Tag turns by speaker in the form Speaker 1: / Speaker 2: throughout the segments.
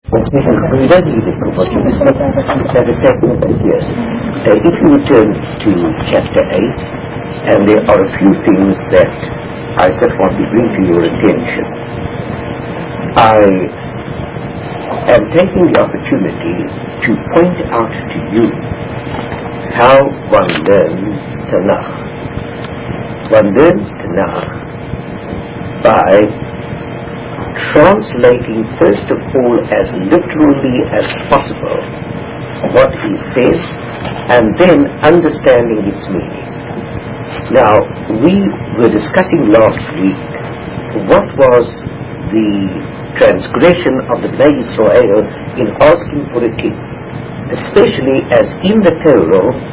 Speaker 1: We don't need it what you said. That is technical, yes. If you return to chapter 8, and there are a few things that I just want to bring to your attention. I am taking the opportunity to point out to you how one learns Tanakh. One learns Tanakh by translating first of all as literally as possible what he says and then understanding its meaning. Now, we were discussing last week what was the transgression of the Bnei Israel in asking for a king, especially as in the Torah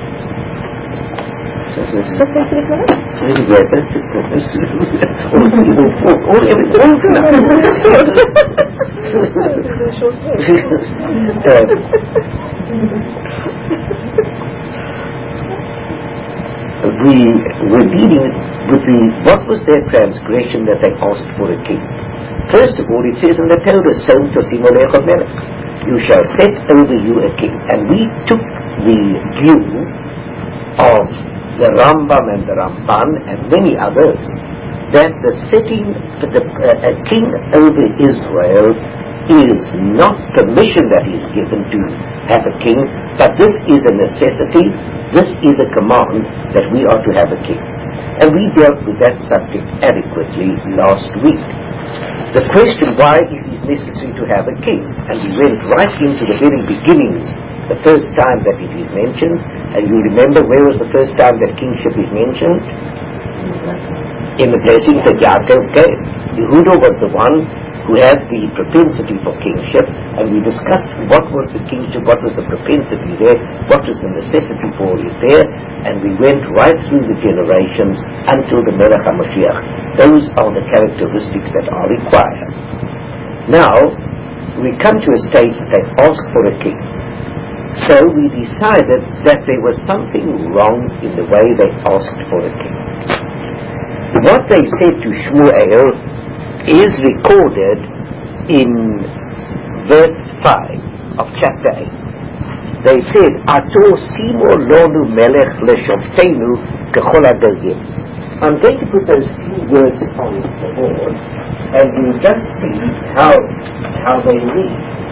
Speaker 1: we were dealing with what was their transgression that they asked for a king. First of all, it says in the Torah, you shall set over you a king. And we took the view of the Rambam and the Ramban and many others that the setting a king over Israel is not permission that is given to have a king, but this is a necessity, this is a command that we are to have a king. And we dealt with that subject adequately last week. The question, why it is necessary to have a king? And we went right into the very beginnings, the first time that it is mentioned. And you remember where was the first time that kingship is mentioned? In the blessings that Yaakov gave. Yehuda was the one who had the propensity for kingship, and we discussed what was the kingship, what was the propensity there, what was the necessity for it there, and we went right through the generations until the Melech HaMashiach. Those are the characteristics that are required. Now, we come to a stage that they ask for a king. So we decided that there was something wrong in the way they asked for a king. What they said to Shmuel is recorded in verse 5 of chapter 8. They said, Ato simo lonu melech leshoftenu kechol hadergim. I'm going to put those few words on the board, and you'll just see how they read.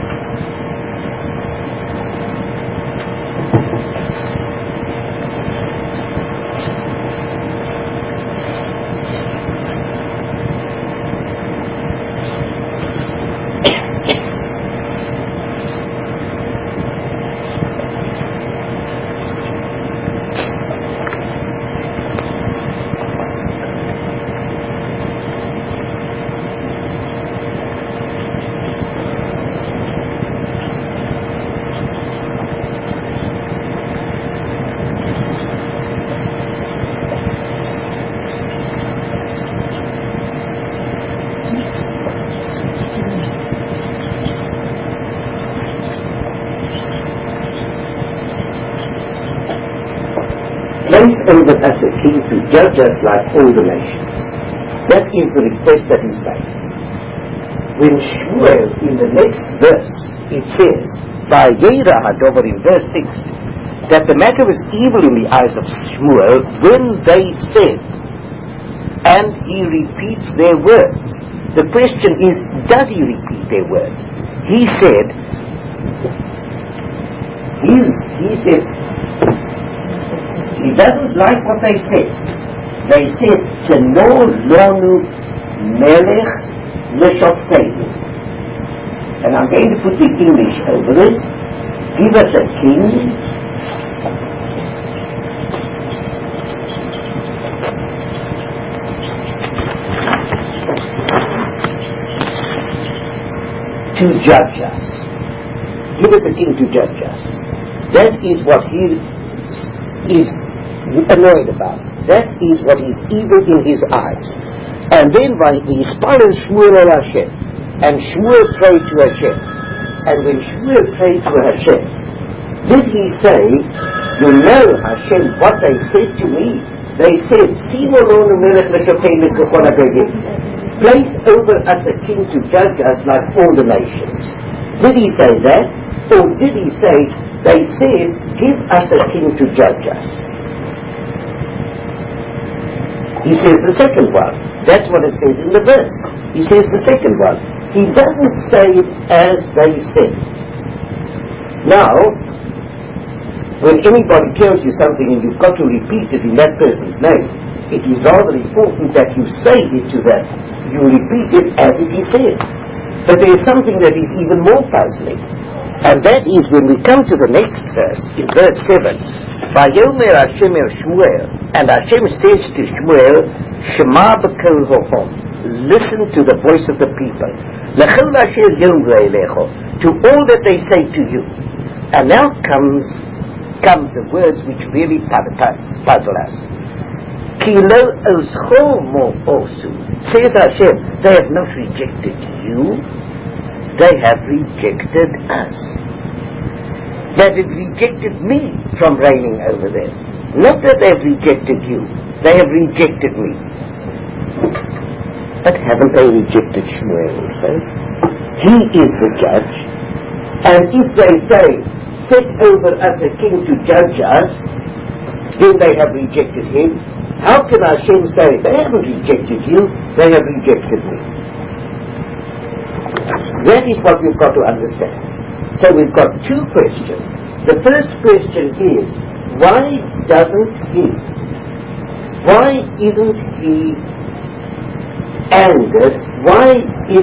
Speaker 1: Place over us a king to judge us like all the nations. That is the request that is made. When Shmuel, in the next verse, it says, by Yeira Hadover in verse 6, that the matter was evil in the eyes of Shmuel when they said, and he repeats their words. The question is, does he repeat their words? He said, he doesn't like what they said. They said, Teno lonu melech leshoftenu. And I'm going to put the English over it. Give us a king to judge us. Give us a king to judge us. That is what he is annoyed about. That is what is evil in his eyes. And then by the Yisparel Shmuel al Hashem, and Shmuel prayed to Hashem. And when Shmuel prayed to Hashem, did he say, you know, Hashem, what they said to me? They said, place over us a king to judge us like all the nations. Did he say that? Or did he say, they said, give us a king to judge us? He says the second one. That's what it says in the verse. He says the second one. He doesn't say it as they said. Now, when anybody tells you something and you've got to repeat it in that person's name, it is rather important that you say it to that. You repeat it as it is said. But there is something that is even more puzzling. And that is when we come to the next verse, in verse 7. Vayomer Hashem el Shmuel, and Hashem says to Shmuel, Shema b'kol ho'om, listen to the voice of the people. L'chol asher yomru elecho, to all that they say to you. And now comes the words which really puzzle us. Ki lo oscho mo osu, says Hashem, they have not rejected you, they have rejected us. They have rejected me from reigning over them. Not that they have rejected you, they have rejected me. But haven't they rejected Shmuel also? He is the judge. And if they say, set over us a king to judge us, then they have rejected him. How can Hashem say, they haven't rejected you, they have rejected me? That is what we've got to understand. So we've got two questions. The first question is, why isn't he angered? Why is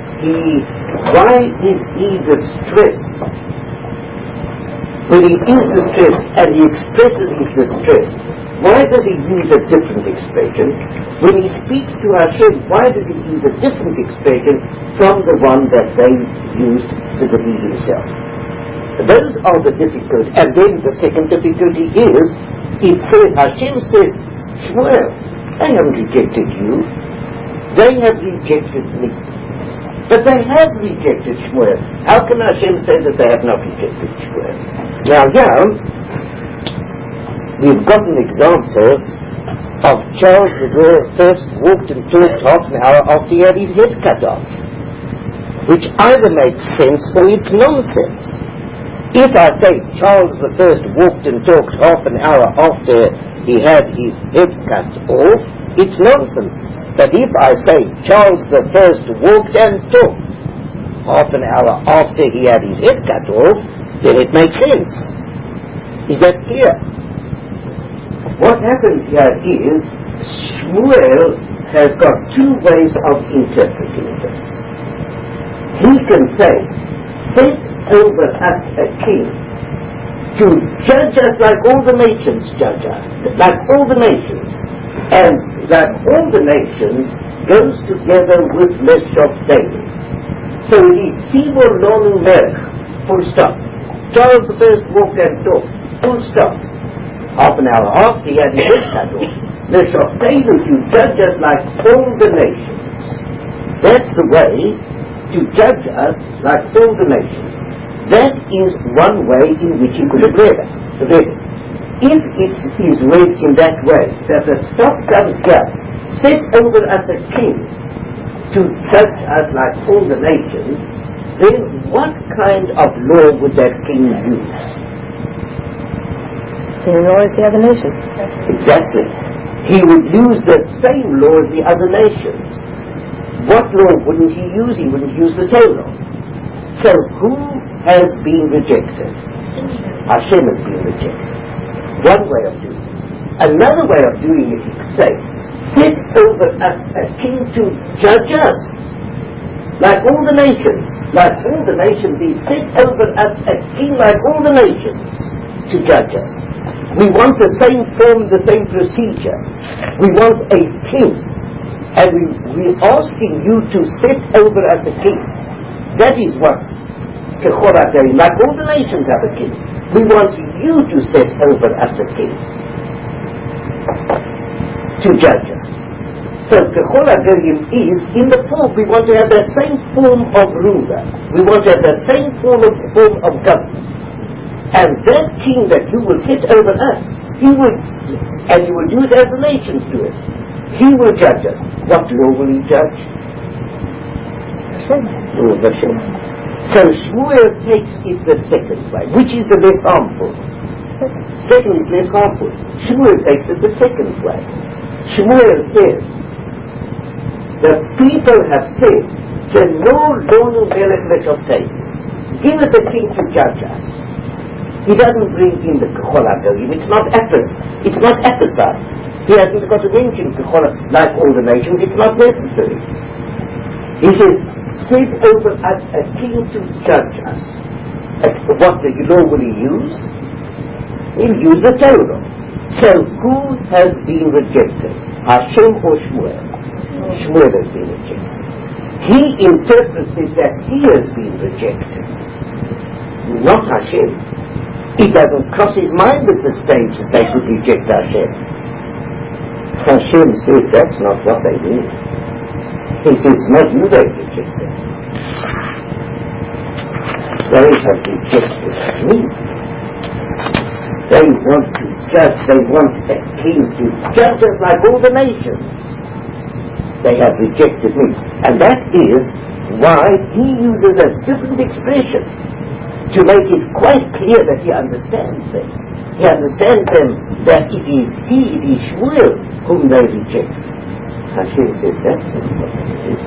Speaker 1: he distressed? When he is distressed and he expresses his distress, why does he use a different expression? When he speaks to Hashem, why does he use a different expression from the one that they used vis-a-vis himself? Those are the difficulties. And then the second difficulty is, Hashem says, Shmuel, they haven't rejected you, they have rejected me. But they have rejected Shmuel. How can Hashem say that they have not rejected Shmuel? Now here, we've got an example of Charles the First walked and talked half an hour after he had his head cut off, which either makes sense or it's nonsense. If I say Charles the First walked and talked half an hour after he had his head cut off, it's nonsense. But if I say Charles the First walked and talked half an hour after he had his head cut off, then it makes sense. Is that clear? What happens here is, Shmuel has got two ways of interpreting this. He can say, set over us a king to judge us like all the nations judge us, like all the nations. And like all the nations goes together with Leshof David. So it is Sibor Lonu Melech, full stop. Charles the First walked and talked, full stop. Half an hour after he had his head cut off, Leshof David to judge us like all the nations. That's the way to judge us like all the nations. That is one way in which he could have read it. If it is read in that way, that the stop comes here, set over us a king to judge us like all the nations, then what kind of law would that king use?
Speaker 2: Same law as the other nations.
Speaker 1: Exactly. He would use the same law as the other nations. What law wouldn't he use? He wouldn't use the Torah. So who has been rejected? Hashem has been rejected. One way of doing it. Another way of doing it, you could say, set over us a king to judge us, like all the nations. Like all the nations, he set over us a king like all the nations to judge us. We want the same form, the same procedure. We want a king. And we're asking you to set over us a king. That is what, like all the nations have a king. We want you to set over us a king to judge us. So Kechol HaGoyim is, in the form, we want to have that same form of ruler. We want to have that same form of government. And that king that you will set over us, and you will do it as the nations do it. He will judge us. What law will he judge? Law of Hashem. So Shmuel takes it the second way. Which is the less harmful? Second is less harmful. Shmuel takes it the second way. Shmuel says, the people have said, give us a king to judge us. He doesn't bring in the Kechol HaGoyim. It's not episode. He hasn't got to mention Kechol like all the nations. It's not necessary. He says, set over us a king to judge us. What the law will he use? He'll use the Torah. So who has been rejected? Hashem or Shmuel? Shmuel has been rejected. He interprets it that he has been rejected, not Hashem. It doesn't cross his mind at this stage that they could reject Hashem. Hashem says that's not what they mean. He says, not you they rejected. They have rejected me. They want to judge, they want a king to judge us like all the nations. They have rejected me. And that is why he uses a different expression to make it quite clear that he understands them. He understands them that it is Shmuel whom they reject. Hashem says that's not what it is.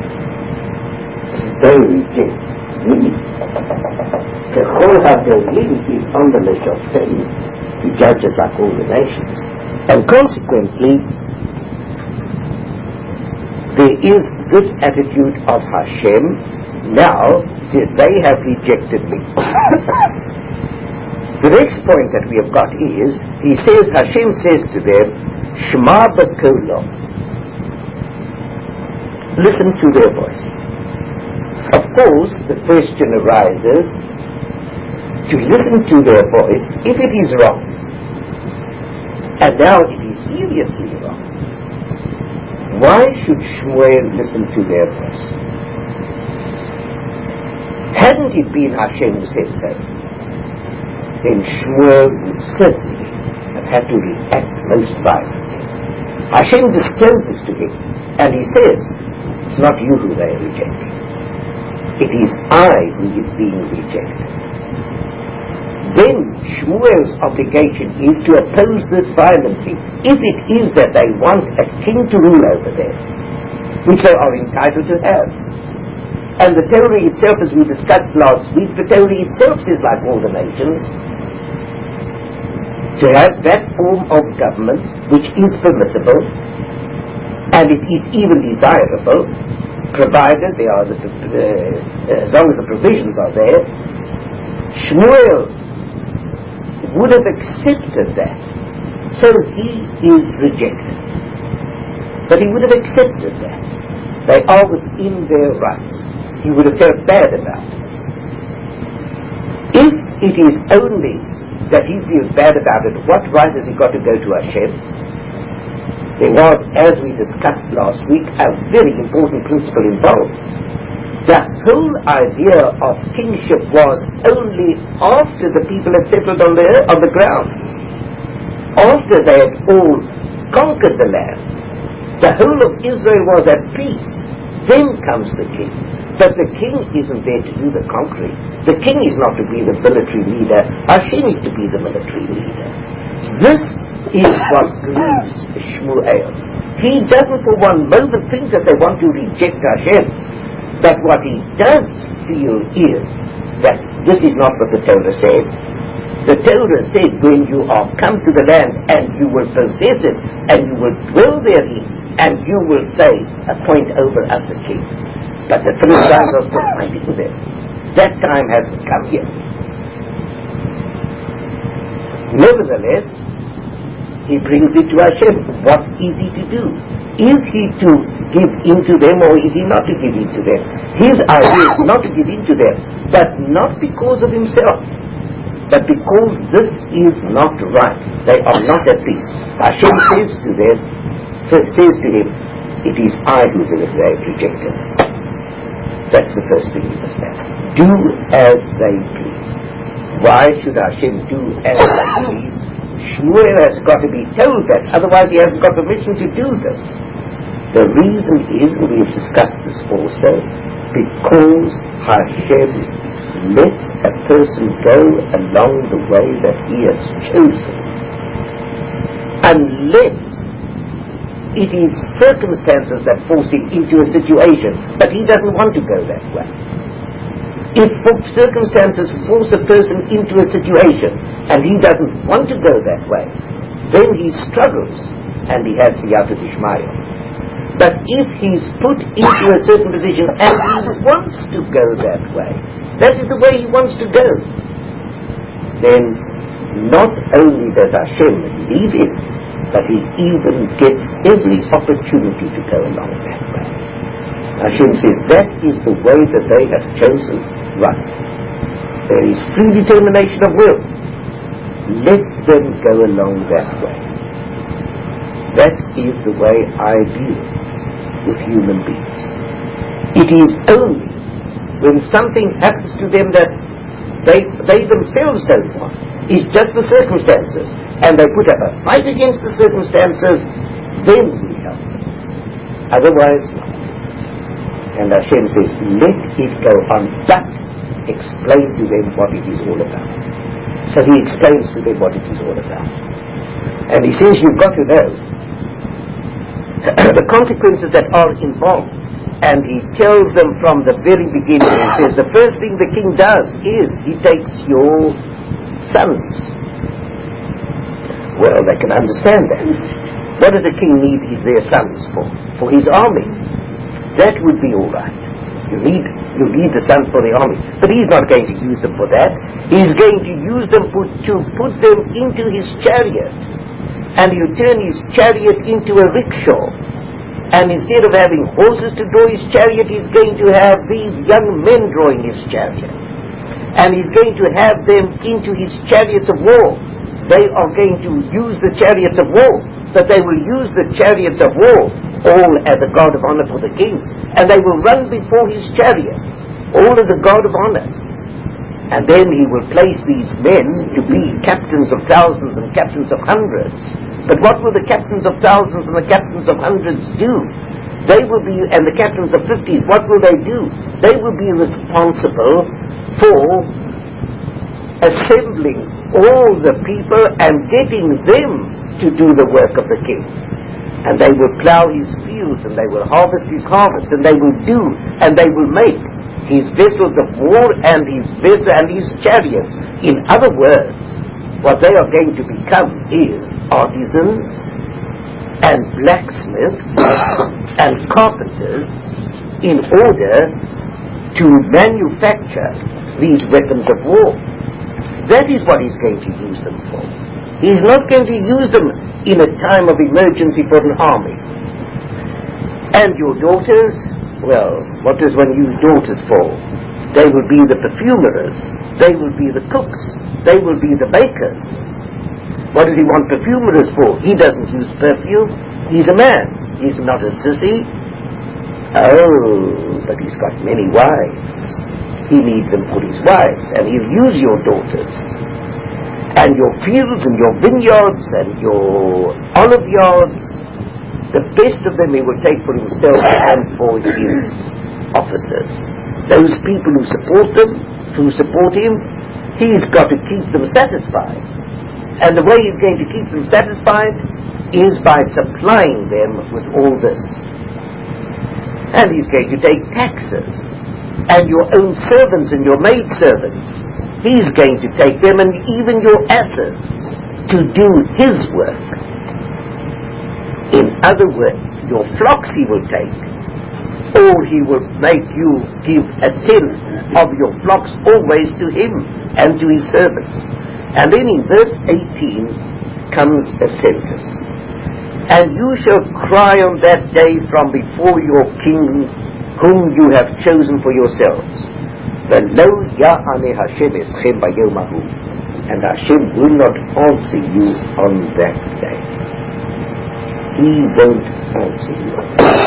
Speaker 1: They reject me. Kechol HaGoyim is on the Meshoftim. He judges like all the nations. And consequently, there is this attitude of Hashem. Now, says they have rejected me. The next point that we have got is, he says, Hashem says to them, Shema b'kolo. Listen to their voice. Of course, the question arises, to listen to their voice, if it is wrong, and now it is seriously wrong, why should Shmuel listen to their voice? Hadn't it been Hashem who said so, then Shmuel would certainly have had to react most violently. Hashem discloses to him, and he says, it's not you who they are rejecting. It is I who is being rejected. Then Shmuel's obligation is to oppose this violently, if it is that they want a king to rule over them, which they are entitled to have. And the Torah itself, as we discussed last week, the Torah itself says, like all the nations, to have that form of government which is permissible, and it is even desirable, provided they are as long as the provisions are there. Shmuel would have accepted that, so he is rejected. But he would have accepted that. They are within their rights. He would have felt bad about it. If it is only that he feels bad about it, what right has he got to go to Hashem? There was, as we discussed last week, a very important principle involved. The whole idea of kingship was only after the people had settled on the ground. After they had all conquered the land, the whole of Israel was at peace. Then comes the king. But the king isn't there to do the conquering. The king is not to be the military leader. Hashem is to be the military leader. This is what grieves Shmuel. He doesn't for one moment think that they want to reject Hashem. But what he does feel is that this is not what the Torah said. The Torah said, when you are come to the land and you will possess it and you will dwell therein and you will say, appoint over us a king. But the Philistines are still fighting them. That time hasn't come yet. Nevertheless, he brings it to Hashem. What is he to do? Is he to give in to them or is he not to give in to them? His idea is not to give in to them, but not because of himself, but because this is not right. They are not at peace. Hashem says to him, it is I who have rejected. That's the first thing you must have. Do as they please. Why should Hashem do as they please? Shmuel has got to be told that, otherwise he hasn't got permission to do this. The reason is, and we have discussed this also, because Hashem lets a person go along the way that he has chosen, unless it is circumstances that force him into a situation, but he doesn't want to go that way. If circumstances force a person into a situation and he doesn't want to go that way, then he struggles and he has siyata d'shmaya. But if he's put into a certain position and he wants to go that way, that is the way he wants to go, then not only does Hashem lead him, but he even gets every opportunity to go along that way. Hashem says that is the way that they have chosen. Right. There is free determination of will. Let them go along that way. That is the way I deal with human beings. It is only when something happens to them that they themselves don't want. It's just the circumstances. And they put up a fight against the circumstances, then we help them. Otherwise not. And Hashem says, let it go on, but explain to them what it is all about. So he explains to them what it is all about. And he says, you've got to know the consequences that are involved. And he tells them from the very beginning, he says, the first thing the king does is he takes your sons. Well, they can understand that. What does a king need their sons for? For his army. That would be all right. You need the sons for the army. But he's not going to use them for that. He's going to use them to put them into his chariot. And he'll turn his chariot into a rickshaw. And instead of having horses to draw his chariot, he's going to have these young men drawing his chariot. And he's going to have them into his chariots of war. They are going to use the chariots of war. But they will use the chariots of war all as a guard of honor for the king. And they will run before his chariot, all as a guard of honor. And then he will place these men to be captains of thousands and captains of hundreds. But what will the captains of thousands and the captains of hundreds do? They will be, and the captains of 50s, what will they do? They will be responsible for assembling all the people and getting them to do the work of the king. And they will plow his fields, and they will harvest his harvests, and they will do, and they will make his vessels of war and his chariots. In other words, what they are going to become is artisans and blacksmiths and carpenters in order to manufacture these weapons of war. That is what he's going to use them for. He's not going to use them in a time of emergency for an army. And your daughters, well, what does one use daughters for? They will be the perfumers. They will be the cooks. They will be the bakers. What does he want perfumers for? He doesn't use perfume. He's a man. He's not a sissy. Oh, but he's got many wives. He needs them for his wives. And he'll use your daughters. And your fields and your vineyards and your olive yards. The best of them he will take for himself and for his officers. Those people who support him, he's got to keep them satisfied. And the way he's going to keep them satisfied is by supplying them with all this. And he's going to take taxes. And your own servants and your maidservants, he's going to take them, and even your asses, to do his work. In other words, your flocks he will take, or he will make you give a tenth of your flocks always to him and to his servants. And then in verse 18 comes a sentence. And you shall cry on that day from before your king, whom you have chosen for yourselves. V'lo ya'aneh Hashem eschem bayom hahu. And Hashem will not answer you on that day. He won't answer you.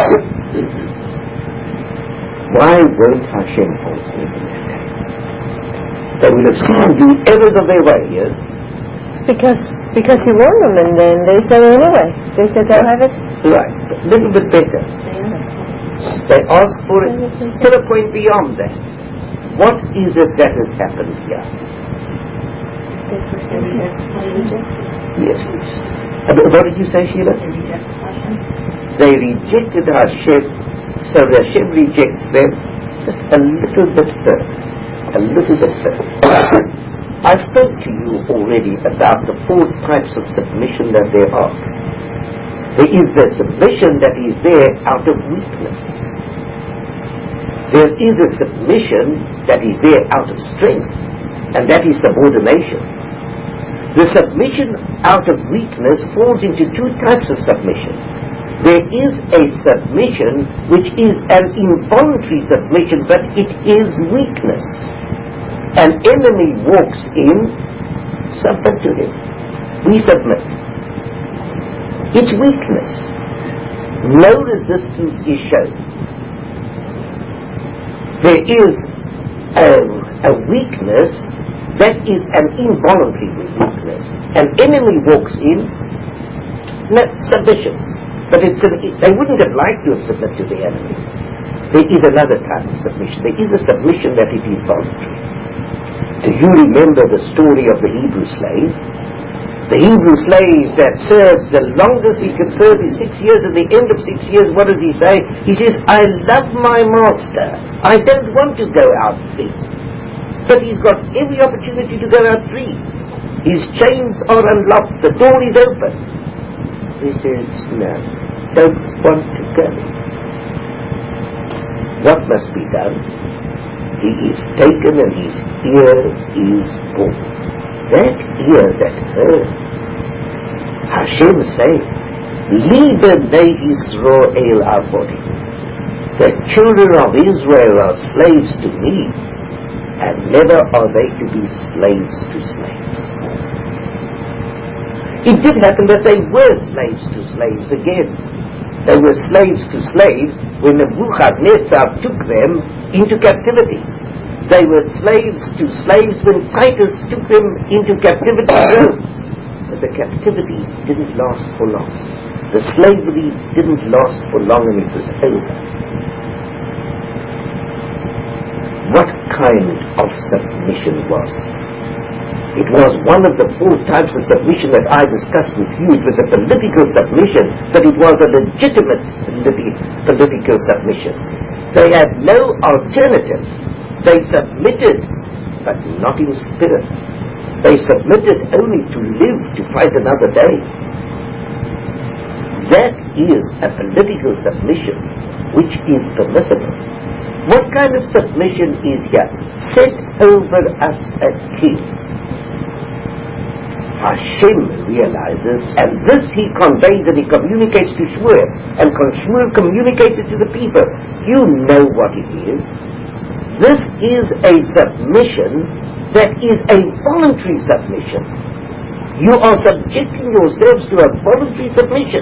Speaker 1: Why won't Hashem answer you on that day? They will have seen the errors of their ways.
Speaker 2: Because Because he warned them, and then they said anyway. They said they'll have it.
Speaker 1: Right. A little bit better. They asked for it. Still a point beyond that. What is it that has happened here? Yes, please. What did you say, Sheila? They rejected Hashem, so Hashem rejects them just a little bit further. A little bit further. I spoke to you already about the 4 types of submission that there are. There is the submission that is there out of weakness. There is a submission that is there out of strength, and that is subordination. The submission out of weakness falls into 2 types of submission. There is a submission which is an involuntary submission, but it is weakness. An enemy walks in, submit to him. We submit. It's weakness. No resistance is shown. There is a weakness that is an involuntary weakness. An enemy walks in, no, submission. But they wouldn't have liked to have submitted to the enemy. There is another type of submission. There is a submission that it is voluntary. Do you remember the story of the Hebrew slave? The Hebrew slave that serves, the longest he can serve is 6 years. At the end of 6 years, what does he say? He says, I love my master. I don't want to go out free. But he's got every opportunity to go out free. His chains are unlocked. The door is open. He says, no, don't want to go. What must be done? He is taken and his ear is born. That ear that heard, Hashem said, Liebe Bnei Israel Avodi. The children of Israel are slaves to me, and never are they to be slaves to slaves. It did happen that they were slaves to slaves again. They were slaves to slaves when Nebuchadnezzar took them into captivity. They were slaves to slaves when Titus took them into captivity to Rome. But the captivity didn't last for long. The slavery didn't last for long, and it was over. What kind of submission was it? It was one of the 4 types of submission that I discussed with you. It was a political submission, but it was a legitimate political submission. They had no alternative. They submitted, but not in spirit. They submitted only to live, to fight another day. That is a political submission which is permissible. What kind of submission is here? Set over us a king. Hashem realizes, and this he conveys and he communicates to Shmuel, and Shmuel communicates it to the people. You know what it is. This is a submission that is a voluntary submission. You are subjecting yourselves to a voluntary submission.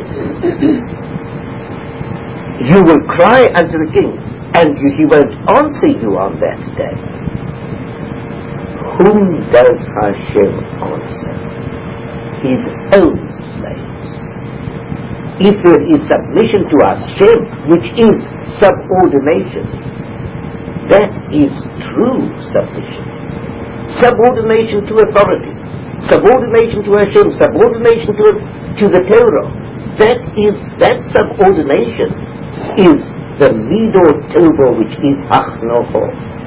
Speaker 1: You will cry unto the king, and he won't answer you on that day. Whom does Hashem answer? His own slaves. If there is submission to Hashem, which is subordination, that is true submission. Subordination to authority, subordination to Hashem, subordination to the Torah. That subordination is the Midor Tova, which is Achnoho.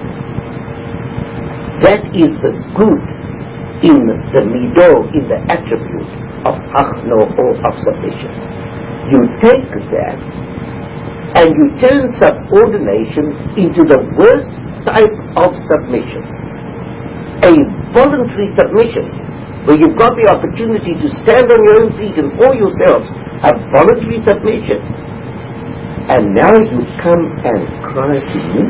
Speaker 1: That is the good in the Midor, in the attribute of Achnoho, of submission. You take that and you turn subordination into the worst type of submission. A voluntary submission, where you've got the opportunity to stand on your own feet and for yourselves, a voluntary submission. And now you come and cry to me.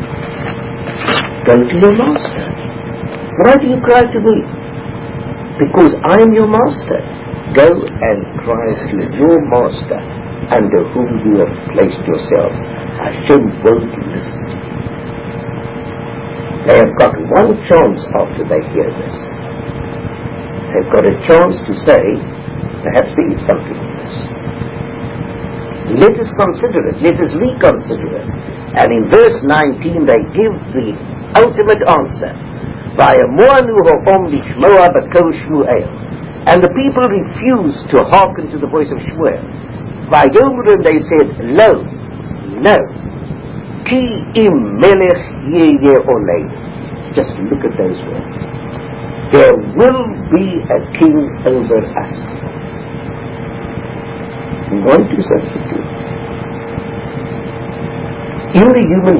Speaker 1: Go to your master. Why do you cry to me? Because I am your master. Go and cry to your master, under whom you have placed yourselves. Hashem won't listen. They have got one chance after they hear this. they've got a chance to say, perhaps there is something in this. Let us consider it. Let us reconsider it. And in verse 19 they give the ultimate answer. Vayamuanu ha'om lishmoa b'kol Shmuel. And the people refused to hearken to the voice of Shmuel. Vayomru, and they said, Lo, no. Ki im melech yeh olei. Just look at those words. There will be a king over us. We want to substitute. In the human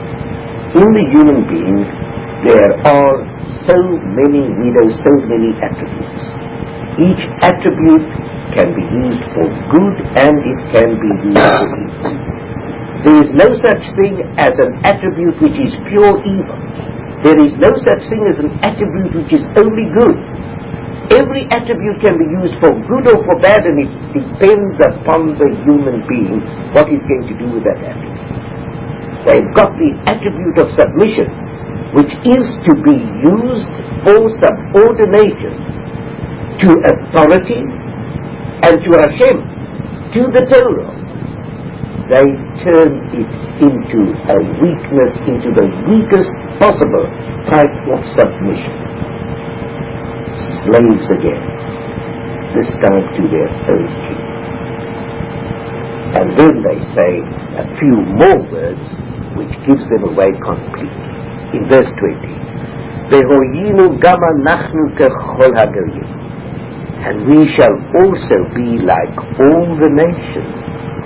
Speaker 1: being, there are so many widows, so many attributes. Each attribute can be used for good and it can be used for evil. There is no such thing as an attribute which is pure evil. There is no such thing as an attribute which is only good. Every attribute can be used for good or for bad, and it depends upon the human being what he's going to do with that attribute. They've got the attribute of submission, which is to be used for subordination to authority and to Hashem, to the Torah. They turn it into a weakness, into the weakest possible type of submission. Slaves again, this time to their own king. And then they say a few more words which gives them away completely. In verse 20, Vehoyinu gama nachnu kechol hagoyim, and we shall also be like all the nations.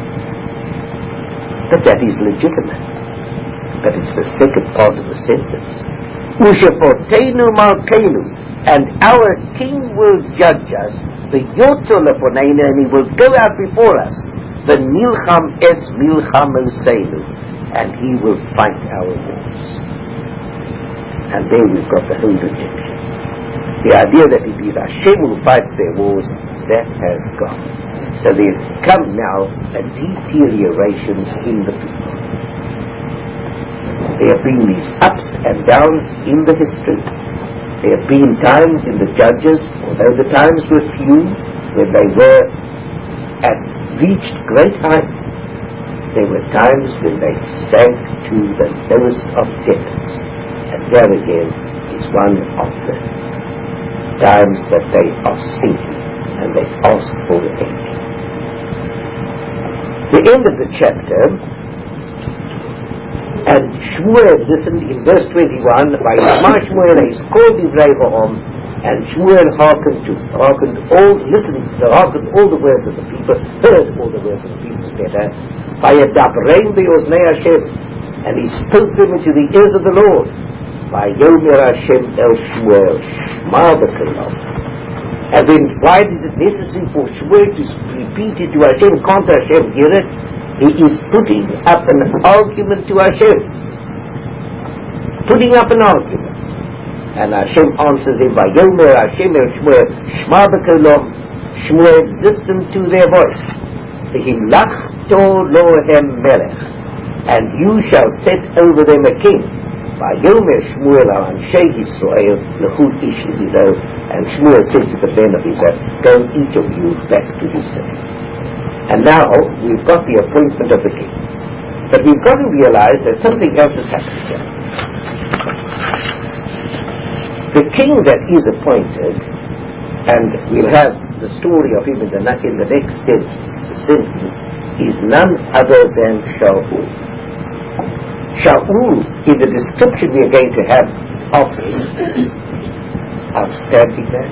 Speaker 1: But that is legitimate. But it's the second part of the sentence. Ushepotenu malkeinu, and our king will judge us. The yotzol leponeinu, and he will go out before us. The nilcham es milchamoseinu, and he will fight our wars. And there we've got the whole rejection. The idea that it is Hashem who fights their wars, that has gone. So there's come now a deterioration in the people. There have been these ups and downs in the history. There have been times in the judges, although the times were few, when they were reached great heights, there were times when they sank to the lowest of depths. And there again is one of the times that they are sinking and they ask for the end. The end of the chapter, and Shmuel listened in verse 21, by Shmuel is called Ibrahim, and Shmuel hearkened all the words of the people, heard all the words of the people better, by a dabrein be'oznei Hashem, and he spoke them into the ears of the Lord. By Yomer Hashem el Shmuel, Shma b'Kol. And then why is it necessary for Shmuel to repeat it to Hashem? Can't Hashem hear it? He is putting up an argument to Hashem. Putting up an argument. And Hashem answers him by Yomer Hashem el Shmuel, Shma b'Kol. Shmuel, listen to their voice. V'himlachto lohem melech, and you shall set over them a king. Vayomer Shmuel al Anshe Yisrael lechud ish levido, and Shmuel said to the men of Israel, go each of you back to his city. And now we've got the appointment of the king, but we've got to realize that something else has happened here. The king that is appointed, and we'll have the story of him in the next sentence, is none other than Shaul. Shaul, in the description we are going to have of him, outstanding man.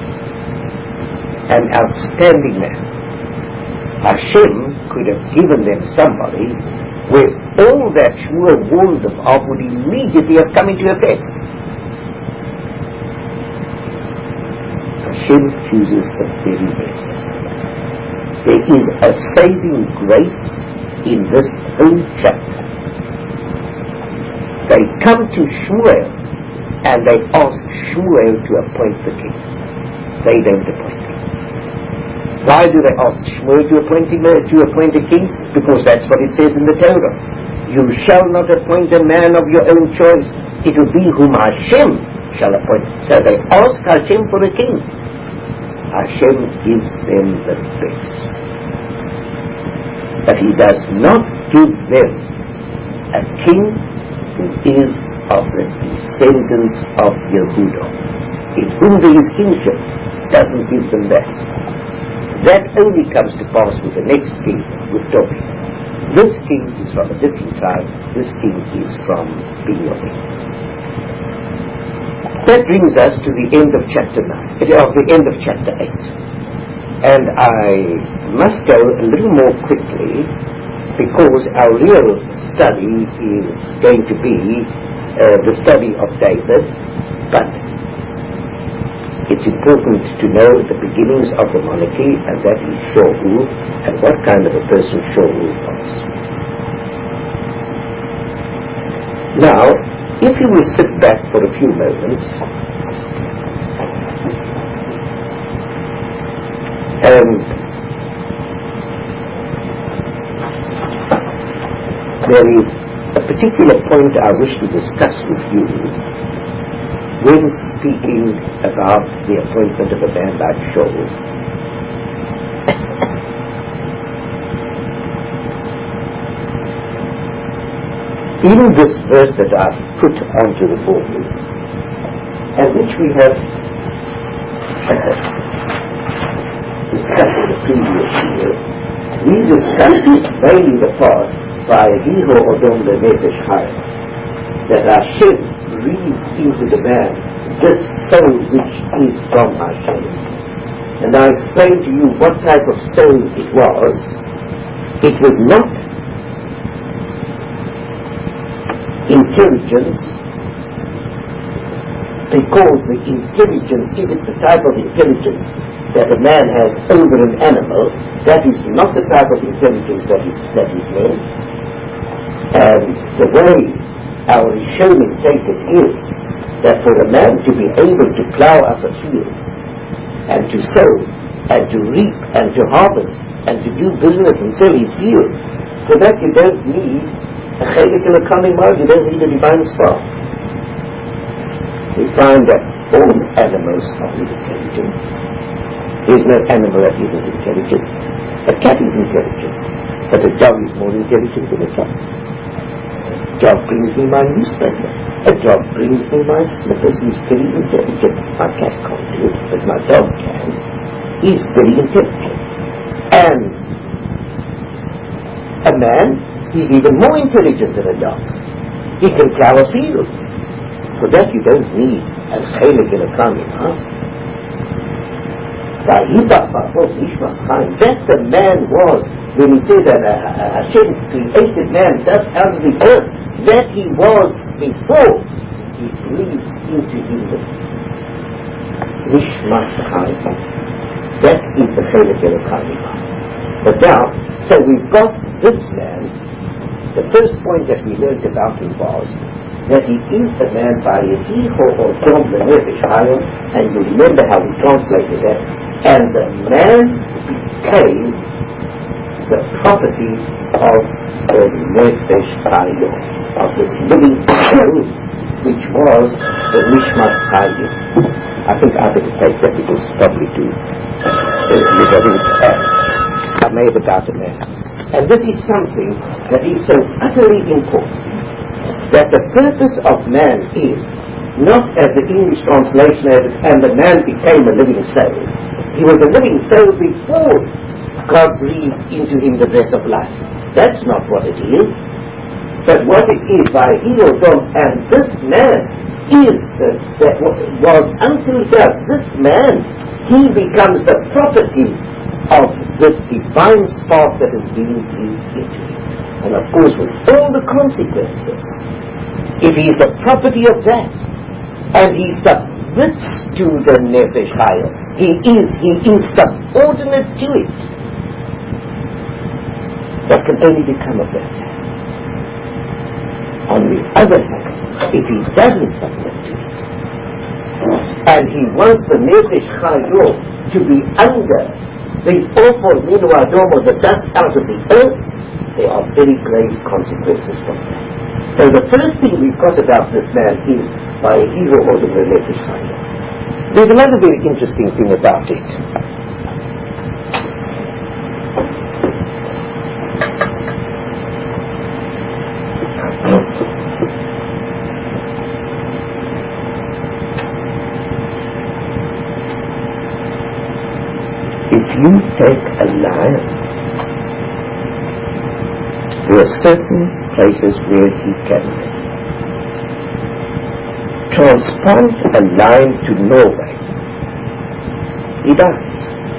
Speaker 1: An outstanding man. Hashem could have given them somebody where all that Shmuel warned them of would immediately have come into effect. Hashem chooses the very best. There is a saving grace in this whole chapter. They come to Shmuel and they ask Shmuel to appoint the king. They don't appoint him. Why do they ask Shmuel to appoint a king? Because that's what it says in the Torah. You shall not appoint a man of your own choice. It will be whom Hashem shall appoint. So they ask Hashem for a king. Hashem gives them the best. But He does not give them a king who is of the descendants of Yehuda, in whom there is kingship. Doesn't give them that. That only comes to pass with the next king, with David. This king is from a different tribe. This king is from Benjamin. That brings us to the end of chapter 9, of the end of chapter 8. And I must go a little more quickly, because our real study is going to be the study of David, but it's important to know the beginnings of the monarchy, and that is Shaul, and what kind of a person Shaul was. Now, if you will sit back for a few moments, and there is a particular point I wish to discuss with you when speaking about the appointment of a man like Shaul. In this verse that I've put onto the board, and which we have discussed in the previous year, we discussed mainly the part by Yeho Odom the Nefesh Hayah, that Hashem breathed into the man this soul which is from Hashem. And I explained to you what type of soul it was. It was not intelligence, because the intelligence, if it's the type of intelligence that a man has over an animal, that is not the type of intelligence that is meant. And the way our Rishonim take it is that for a man to be able to plow up a field and to sow and to reap and to harvest and to do business and sell his field, for that you don't need a chelik in a kalimah, you don't need a divine spark. We find that all animals are intelligent. There is no animal that isn't intelligent. A cat is intelligent, but a dog is more intelligent than a cat. A dog brings me my newspaper. A dog brings me my slippers. He's very intelligent. My cat can't do it, but my dog can. He's very intelligent. And a man, he's even more intelligent than a dog. He can plow a field. For that you don't need a chelik in a kalimah. That the man was, when he said that Hashem created man thus out of the earth, that he was before he breathed into him the Nishmas Kalimah. That is the chelik in a kalimah. But now, so we've got this man. The first point that we learned about him was that he is a man by Yeho Odom the Nefesh Hayah, and you remember how we translated that. And the man became the property of the Nefesh Hayah, of this living soul, which was the Nishmas Hayah. I think I better take that because it's probably too. I may have got a man. And this is something that is so utterly important, that the purpose of man is not as the English translation has it, and the man became a living soul. He was a living soul before God breathed into him the breath of life. That's not what it is. But what it is by Hidodom, and this man is that was until death. This man, he becomes the property of this divine spark that is being breathed into him. And of course with all the consequences. If he is the property of that, and he submits to the Nefesh Hayah, he is subordinate to it. What can only become of that? On the other hand, if he doesn't submit to it, and he wants the Nefesh Hayah to be under the awful Minu Adom, or the dust out of the earth, there are very grave consequences from that. So the first thing we've got about this man is by Yeho Odom the Nefesh Hayah. There's another very interesting thing about it. If you take a lion, there are certain places where he can live. Transplant a lion to Norway, he dies.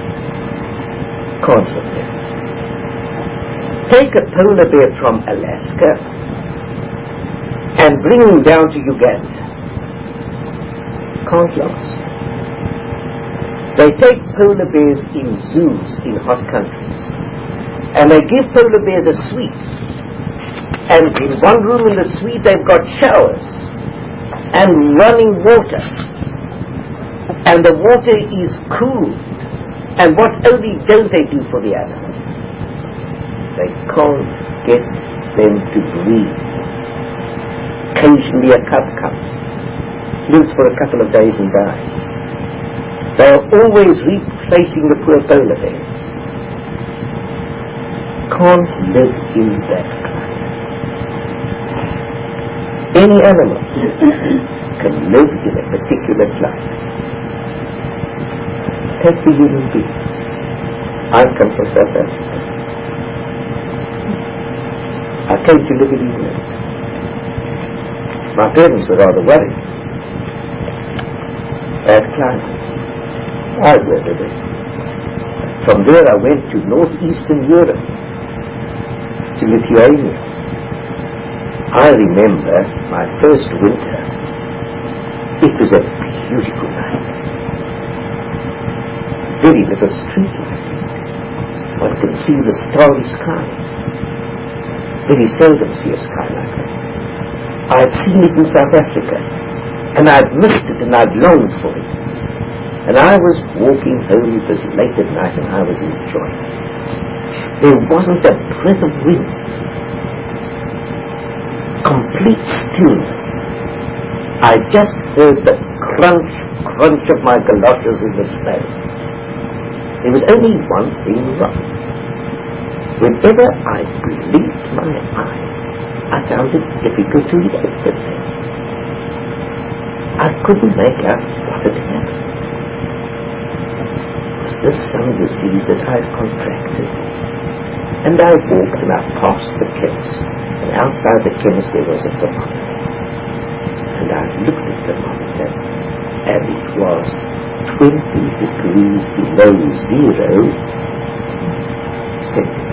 Speaker 1: Can't live there. Take a polar bear from Alaska and bring him down to Uganda. Can't last. They take polar bears in zoos in hot countries, and they give polar bears a suite, and in one room in the suite they've got showers and running water, and the water is cooled, and what only don't they do for the animal? They can't get them to breathe. Occasionally a cub comes, lives for a couple of days and dies. They are always replacing the poor polar bears. Can't live in that climate. Any animal can live in a particular climate. Take the human being. I come from South Africa. I came to live in England. My parents were rather worried. Bad climate. I weathered it. From there I went to northeastern Europe, to Lithuania. I remember my first winter. It was a beautiful night. Very little street light. One can see the starry sky. Very seldom see a sky like that. I had seen it in South Africa, and I'd missed it and I'd longed for it. And I was walking home, it was late at night, and I was enjoying it. There wasn't a breath of wind. Complete stillness. I just heard the crunch of my galoshes in the snow. There was only one thing wrong. Whenever I blinked my eyes, I found it difficult to open them. I couldn't make out what had happened. Was this some disease that I'd contracted? And I walked and I passed the chemist, and outside the chemist there was a thermometer. And I looked at the thermometer, and it was 20 degrees below 0 centigrade.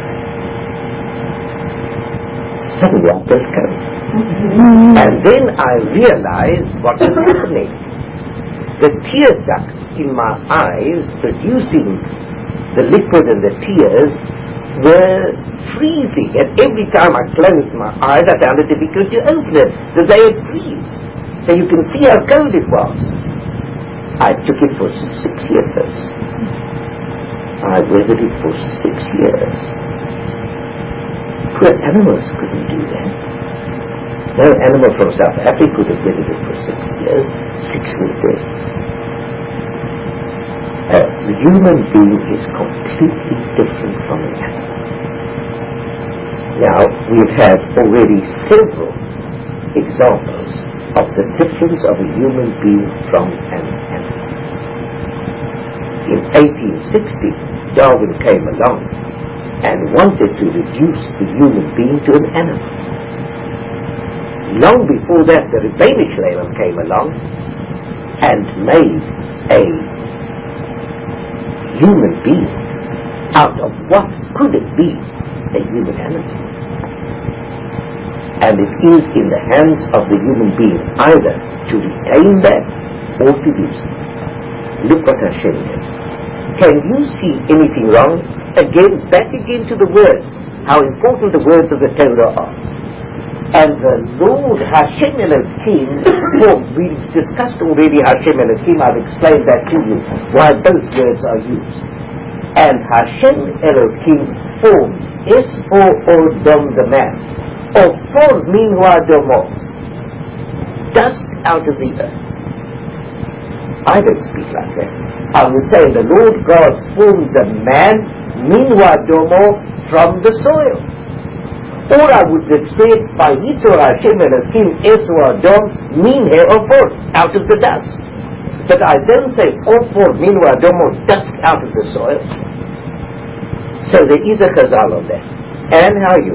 Speaker 1: Suddenly I felt cold. And then I realized what was happening. The tear ducts in my eyes, producing the liquid and the tears, were freezing. And every time I closed my eyes, I found it difficult to open it, that they had freeze. So you can see how cold it was. I took it for 6 years. I weathered it for 6 years. Poor animals couldn't do that. No animal from South Africa could have weathered it for 6 years, 6 winters. The human being is completely different from an animal. Now, we've had already several examples of the difference of a human being from an animal. In 1860, Darwin came along and wanted to reduce the human being to an animal. Long before that, the Danish layman came along and made a human being out of what could it be, a human animal. And it is in the hands of the human being either to retain that or to lose it. Look what Hashem did. Can you see anything wrong? Again, back again to the words, how important the words of the Torah are. And the Lord Hashem Elohim, we discussed already Hashem Elohim, I've explained that to you, why both words are used. And Hashem Elohim formed Es-O-O-Dom the man, or formed Min-Wa-Domo, dust out of the earth. I don't speak like that. I would say the Lord God formed the man Min-Wa-Domo from the soil. Or I would have said, Vayitzor Hashem Elohim Es-O-Adom Min He'ofot, out of the dust. But I don't say all four minwa domo dust out of the soil. So there is a chazal on that. And how are you?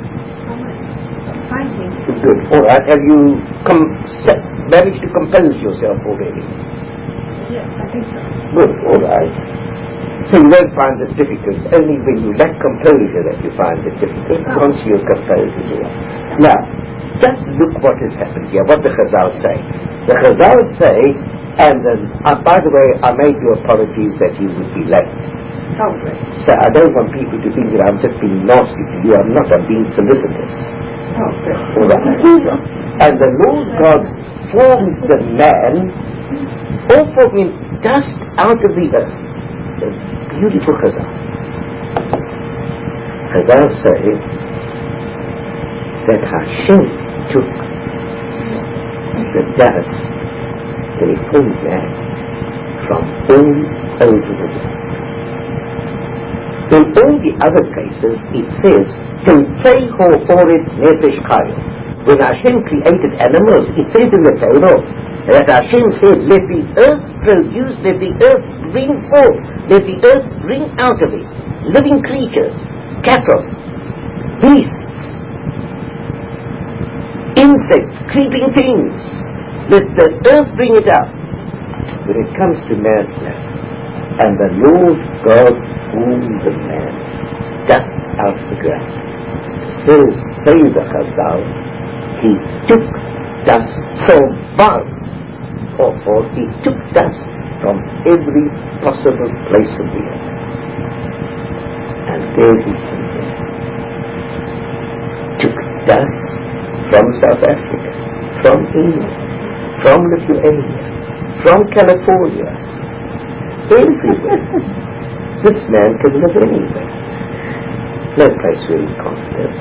Speaker 2: Fine, thank you.
Speaker 1: Good. All right. Have you managed to compose yourself already?
Speaker 2: Yes, I think so.
Speaker 1: Good. All right. So you won't find this difficult. It's only when you lack composure that you find it difficult. Once you're composed as well. Now, just look what has happened here, what the Chazal say. The Chazal say, and then, by the way, I made you apologies that you would be late.
Speaker 2: Oh, great.
Speaker 1: So I don't want people to think that I'm just being nasty to you. I'm not. I'm being solicitous.
Speaker 2: Oh, great.
Speaker 1: All right. And the Lord God formed the man, all formed dust out of the earth. A beautiful Chazal. Chazal say that Hashem took the dust that he formed man from all over the world. In all the other cases, it says, Temtzeho oretz nefesh chayo. When Hashem created animals, it says in the Torah that Hashem said, let the earth produce, let the earth bring forth, let the earth bring out of it living creatures, cattle, beasts, insects, creeping things. Let the earth bring it out. When it comes to man's life, and the Lord God formed the man, dust out of the ground. Say the Chazal, he took dust from above, or he took dust from every possible place of the earth. And there he came. Took dust from South Africa, from England, from Lithuania, from California, everywhere. This man can live anywhere. No place where he can't live.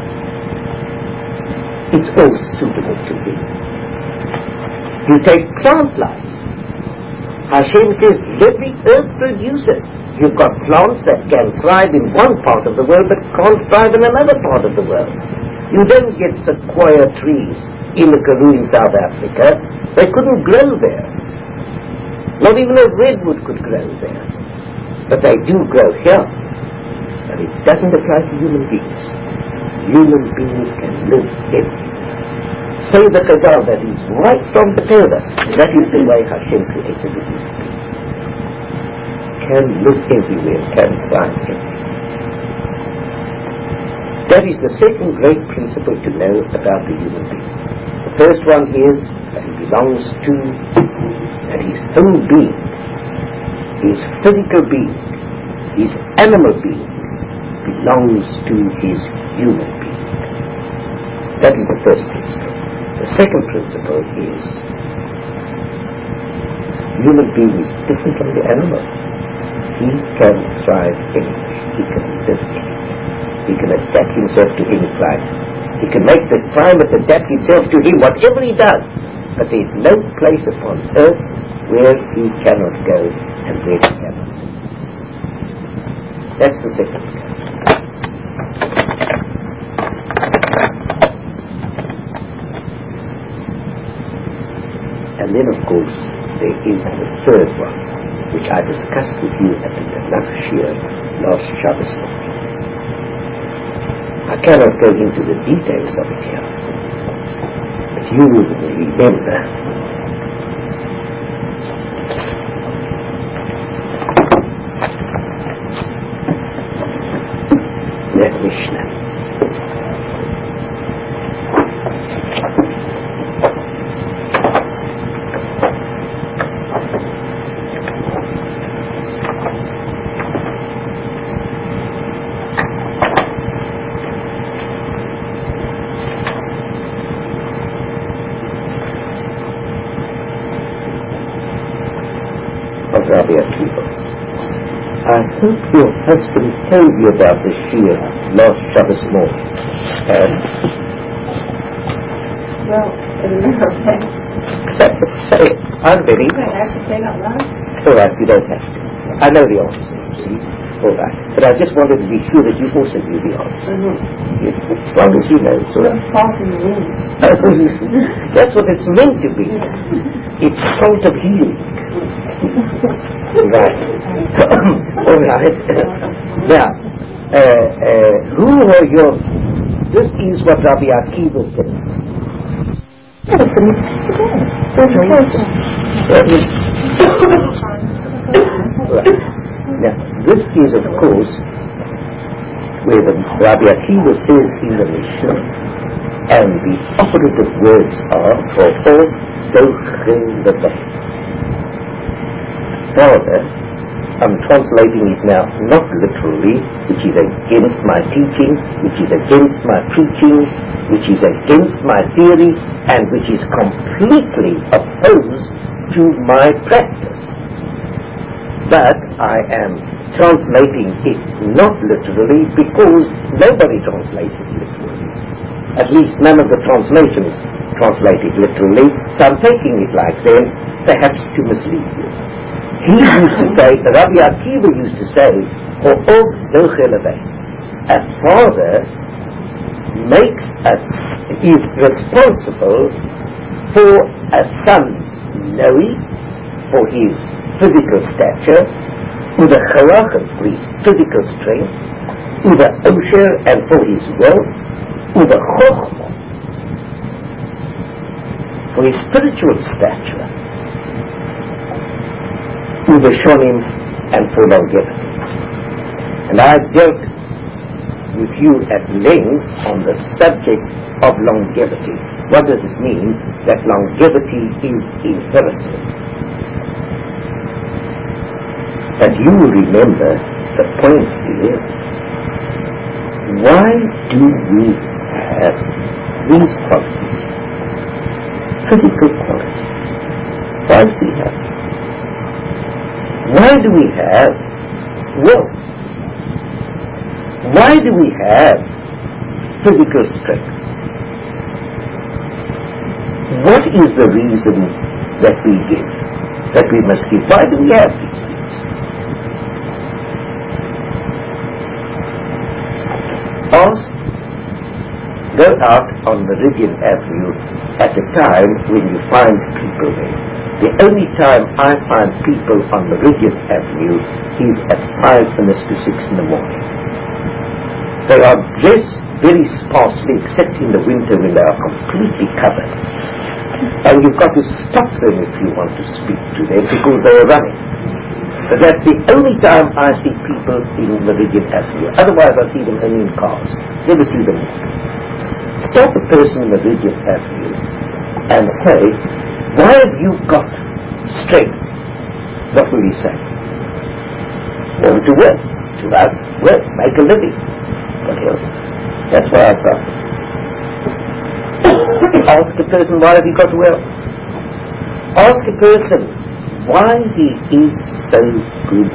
Speaker 1: It's all suitable to him. You take plant life. Hashem says, let the earth produce it. You've got plants that can thrive in one part of the world but can't thrive in another part of the world. You don't get sequoia trees in the Karoo in South Africa. They couldn't grow there. Not even a redwood could grow there. But they do grow here. But it doesn't apply to human beings. Human beings can live everywhere. Say the Chazal, that is right from the Torah. That is the way Hashem created the human being. Can live everywhere, can thrive everywhere. That is the second great principle to know about the human being. The first one is that he belongs to, that his whole being, his physical being, his animal being, belongs to his human being. That is the first principle. The second principle is human being is different from the animal. He can thrive anywhere. He can live anywhere. He can adapt himself to any climate. He can make the climate adapt itself to him, whatever he does. But there is no place upon earth where he cannot go and where he cannot live. That's the second case. And then, of course, there is the third one, which I discussed with you at the Tanakh Shir last Shabbos morning. I cannot go into the details of it here, but you will remember that Mishnah. Rabbi Akiva. I hope your husband told you about the Shir last Shabbos morning.
Speaker 2: Well, in the middle of that.
Speaker 1: Say it. I'm ready.
Speaker 2: I have to say it out loud?
Speaker 1: All right, you don't have to. I know the answer, you see. All right. But I just wanted to be sure that you also knew the answer. As long as you know. So
Speaker 2: Salt in the wind.
Speaker 1: that's what it's meant to be. It's salt of healing. Right. All right. Now, this is what Rabbi Akiva said. Right. Now, this is, of course, where the Rabbi Akiva says in the Mishnah, and the operative words are for all Zochel Levei. Further, I'm translating it now not literally, which is against my teaching, which is against my preaching, which is against my theory, and which is completely opposed to my practice. But I am translating it not literally because nobody translates it literally. At least none of the translations translate it literally, so I'm taking it like them, perhaps to mislead you. He used to say, Rabbi Akiva used to say, Ho'ov Zochel Levei. A father is responsible for a son's Noe, for his physical stature, Uda Charach, for his physical strength, Uda Osher, and for his wealth, Uda Chochmah, for his spiritual stature, Uda Shonim, and for longevity. And I dealt with you at length on the subject of longevity. What does it mean that longevity is inherited? But you will remember the point here. Why do we have these qualities? Physical qualities. Why do we have them? Why do we have wealth? Why do we have physical strength? What is the reason that we give, that we must give? Why do we have these things? Go out on Meridian Avenue at a time when you find people there. The only time I find people on Meridian Avenue is at 5 minutes to 6 in the morning. They are dressed very sparsely, except in the winter when they are completely covered. And you've got to stop them if you want to speak to them because they are running. But that's the only time I see people in Meridian Avenue. Otherwise I see them only in cars. Never see them walking. Stop a person in Meridian Avenue and say, why have you got strength? What will he say? Well, to work, make a living. What else? That's why I've got it. Ask a person, why have you got wealth? Ask a person why he is so good.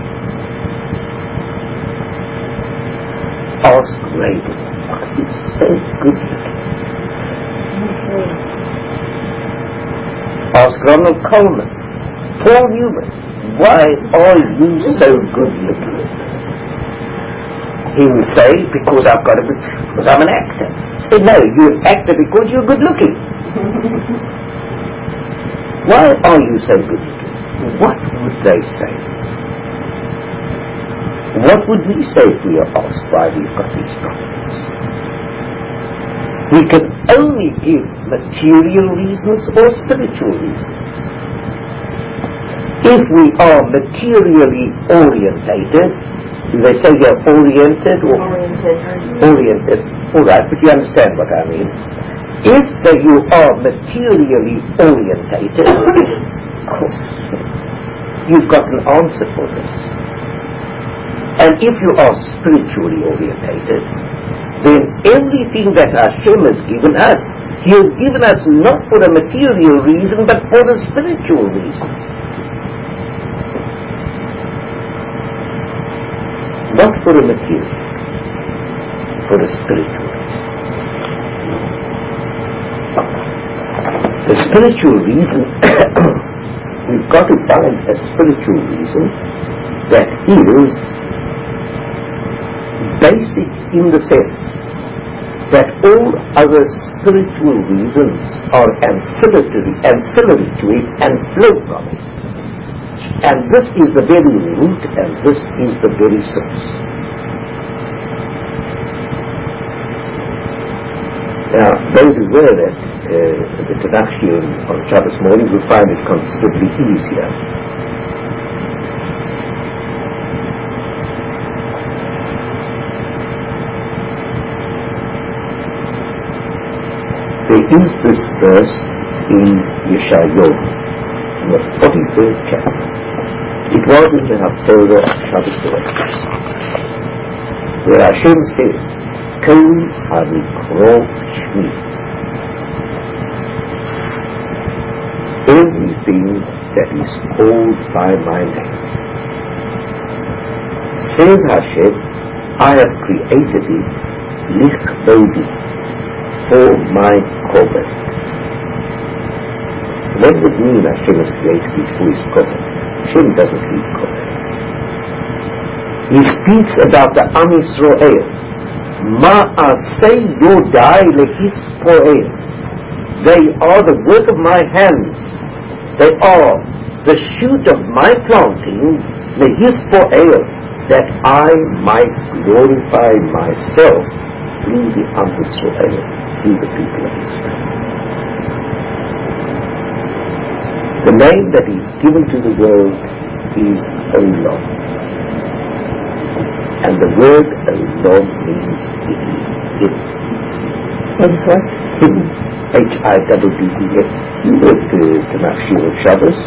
Speaker 1: Ask Reagan, why he's so good looking. Ask Ronald Coleman, Paul Newman, why are you so good looking? He will say, because I'm an actor. Say, no, you're an actor because you're good looking. Why are you so good looking? What would they say? What would we say if we are asked why we've got these problems? We can only give material reasons or spiritual reasons. If we are materially orientated, do they say you're oriented or oriented? All right, but you understand what I mean. If you are materially orientated, of course, you've got an answer for this. And if you are spiritually orientated, then everything that Hashem has given us, He has given us not for a material reason, but for a spiritual reason. Not for a material, for a spiritual reason. The spiritual reason, we've got to find a spiritual reason that is basic in the sense that all other spiritual reasons are ancillary to it and flow from it. And this is the very root, and this is the very source. Now, those who were at the Tanakh on Shabbos morning will find it considerably easier. There is this verse in Yeshayahu, in the 43rd chapter. It was in the Haftorah of Shabbos directions, where Hashem says, Kol HaNikro Shmi. Everything that is called by my name. Says Hashem, I have created it, Lichbodi, for my korban. What does it mean Hashem has created it for his korban? Hashem doesn't need korban. He speaks about the Am Yisrael. Ma'asei Yodai lehispoel. They are the work of my hands. They are the shoot of my planting, lehispoel, that I might glorify myself through the Am Yisrael, through the people of Israel. The name that is given to the world is Olam. And the word Olam means it is hidden.
Speaker 2: What is what?
Speaker 1: Hidden. H-I-D-D-E-N. You read the Tanakh of Shabbos.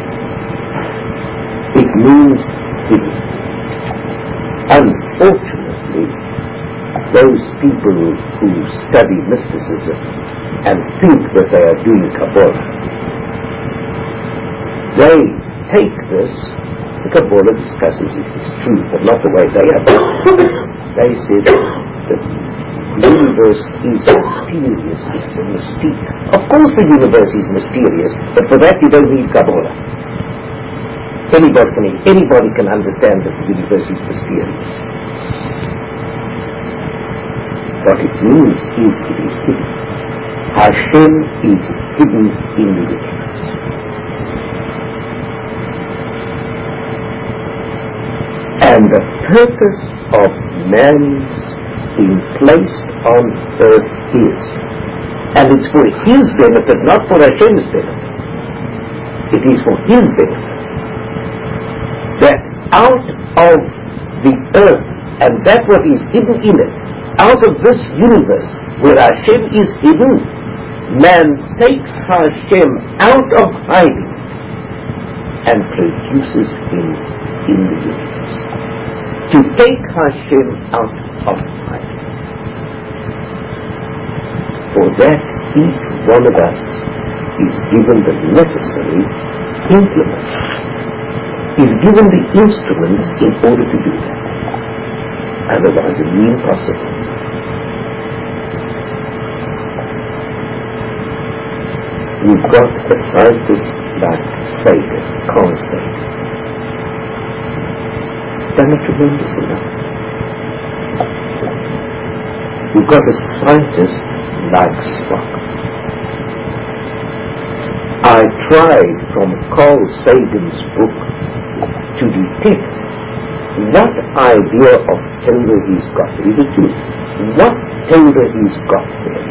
Speaker 1: It means hidden. Unfortunately, those people who study mysticism and think that they are doing Kabbalah, they take this, the Kabbalah discusses it is true, but not the way they have done it. They say that the universe is mysterious, it's a mystique. Of course the universe is mysterious, but for that you don't need Kabbalah. Anybody can understand that the universe is mysterious. What it means is it is hidden. Hashem is hidden in the universe. And the purpose of man's being placed on earth is, and it's for his benefit, not for Hashem's benefit. It is for his benefit. That out of the earth, and that what is hidden in it, out of this universe where Hashem is hidden, man takes Hashem out of hiding and produces him in the universe. To take Hashem out of hiding. For that, each one of us is given the necessary implements, is given the instruments in order to do that. Otherwise it will be impossible. We've got a scientist like Sagan, Carl Sagan. Done a tremendous amount. We've got a scientist like Spock. I tried from Carl Sagan's book to detect what idea of Torah he's got. Is it true? What Torah he's got there?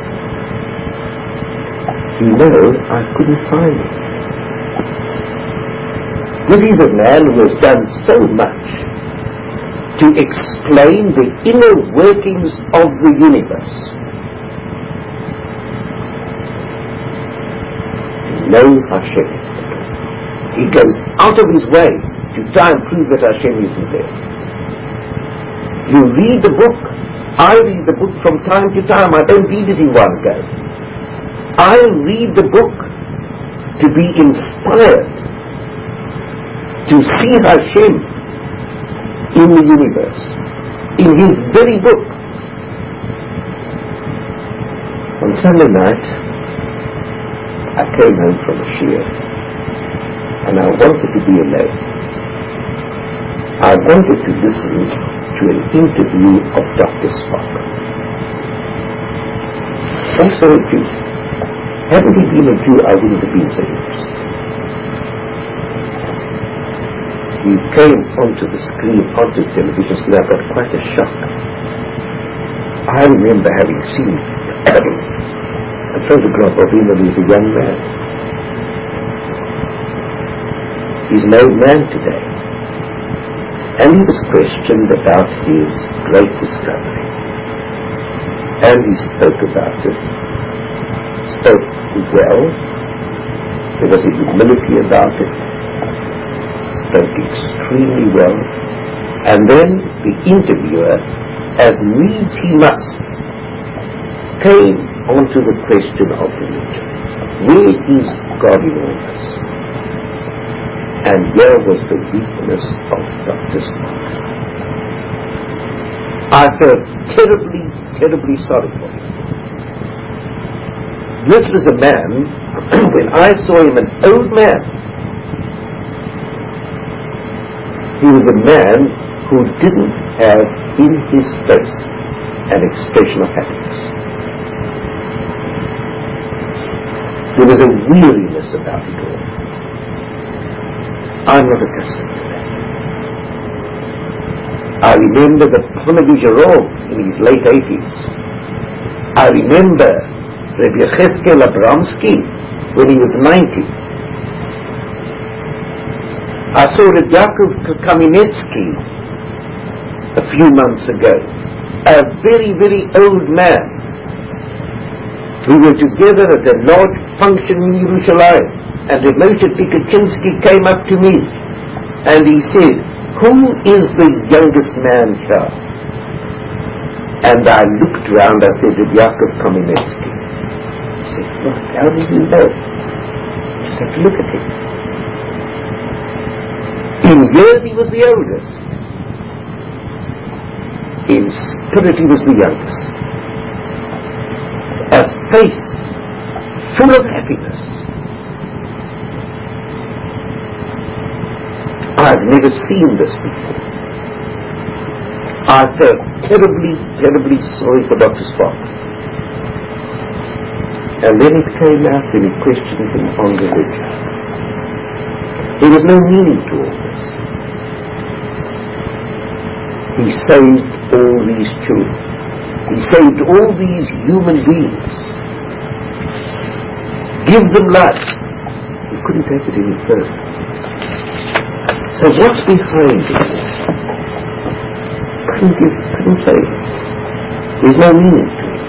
Speaker 1: You know, I couldn't find it. This is a man who has done so much to explain the inner workings of the universe. No Hashem. He goes out of his way to try and prove that Hashem isn't there. You read the book. I read the book from time to time. I don't read it in one go. I read the book to be inspired to see Hashem in the universe, in his very book. On Sunday night, I came home from a shiur, and I wanted to be alone. I wanted to listen to an interview of Dr. Spock. Also a Jew. Hadn't he been a Jew, I wouldn't have been so interested. he came onto the screen, onto the television screen, I got quite a shock. I remember having seen a photograph of him when he was a young man. He's an old man today. And he was questioned about his great discovery. And he spoke about it. Spoke well. There was a humility about it. Spoke extremely well. And then the interviewer, as needs he must, came onto the question of religion. Where is God in all this? And here was the weakness of Dr. Scott. I felt terribly, terribly sorry for him. This was a man, when I saw him, an old man. He was a man who didn't have in his face an expression of happiness. There was a weariness about it all. I'm not accustomed to that. I remember the Ponevezh Jerome in his late 80s. I remember Rabbi Yechezkel Abramsky when he was 90. I saw Rabbi Yaakov Kamenetsky a few months ago, a very, very old man. We were together at a large function in Yerushalayim, and Reb Moshe Tikachinsky came up to me and he said, "Who is the youngest man here?" And I looked around, I said, "Reb Yaakov Kamenetsky." He said, "What? How do you know?" Just have to look at him. In years he was the oldest. In spirit he was the youngest. A face full of happiness. I've never seen this before. I felt terribly, terribly sorry for Dr. Spock. And then it came out when he questioned him on religion. There was no meaning to all this. He saved all these children. He saved all these human beings. Give them life. He couldn't take it any further. So what's behind it? Couldn't say it. There's no meaning to it.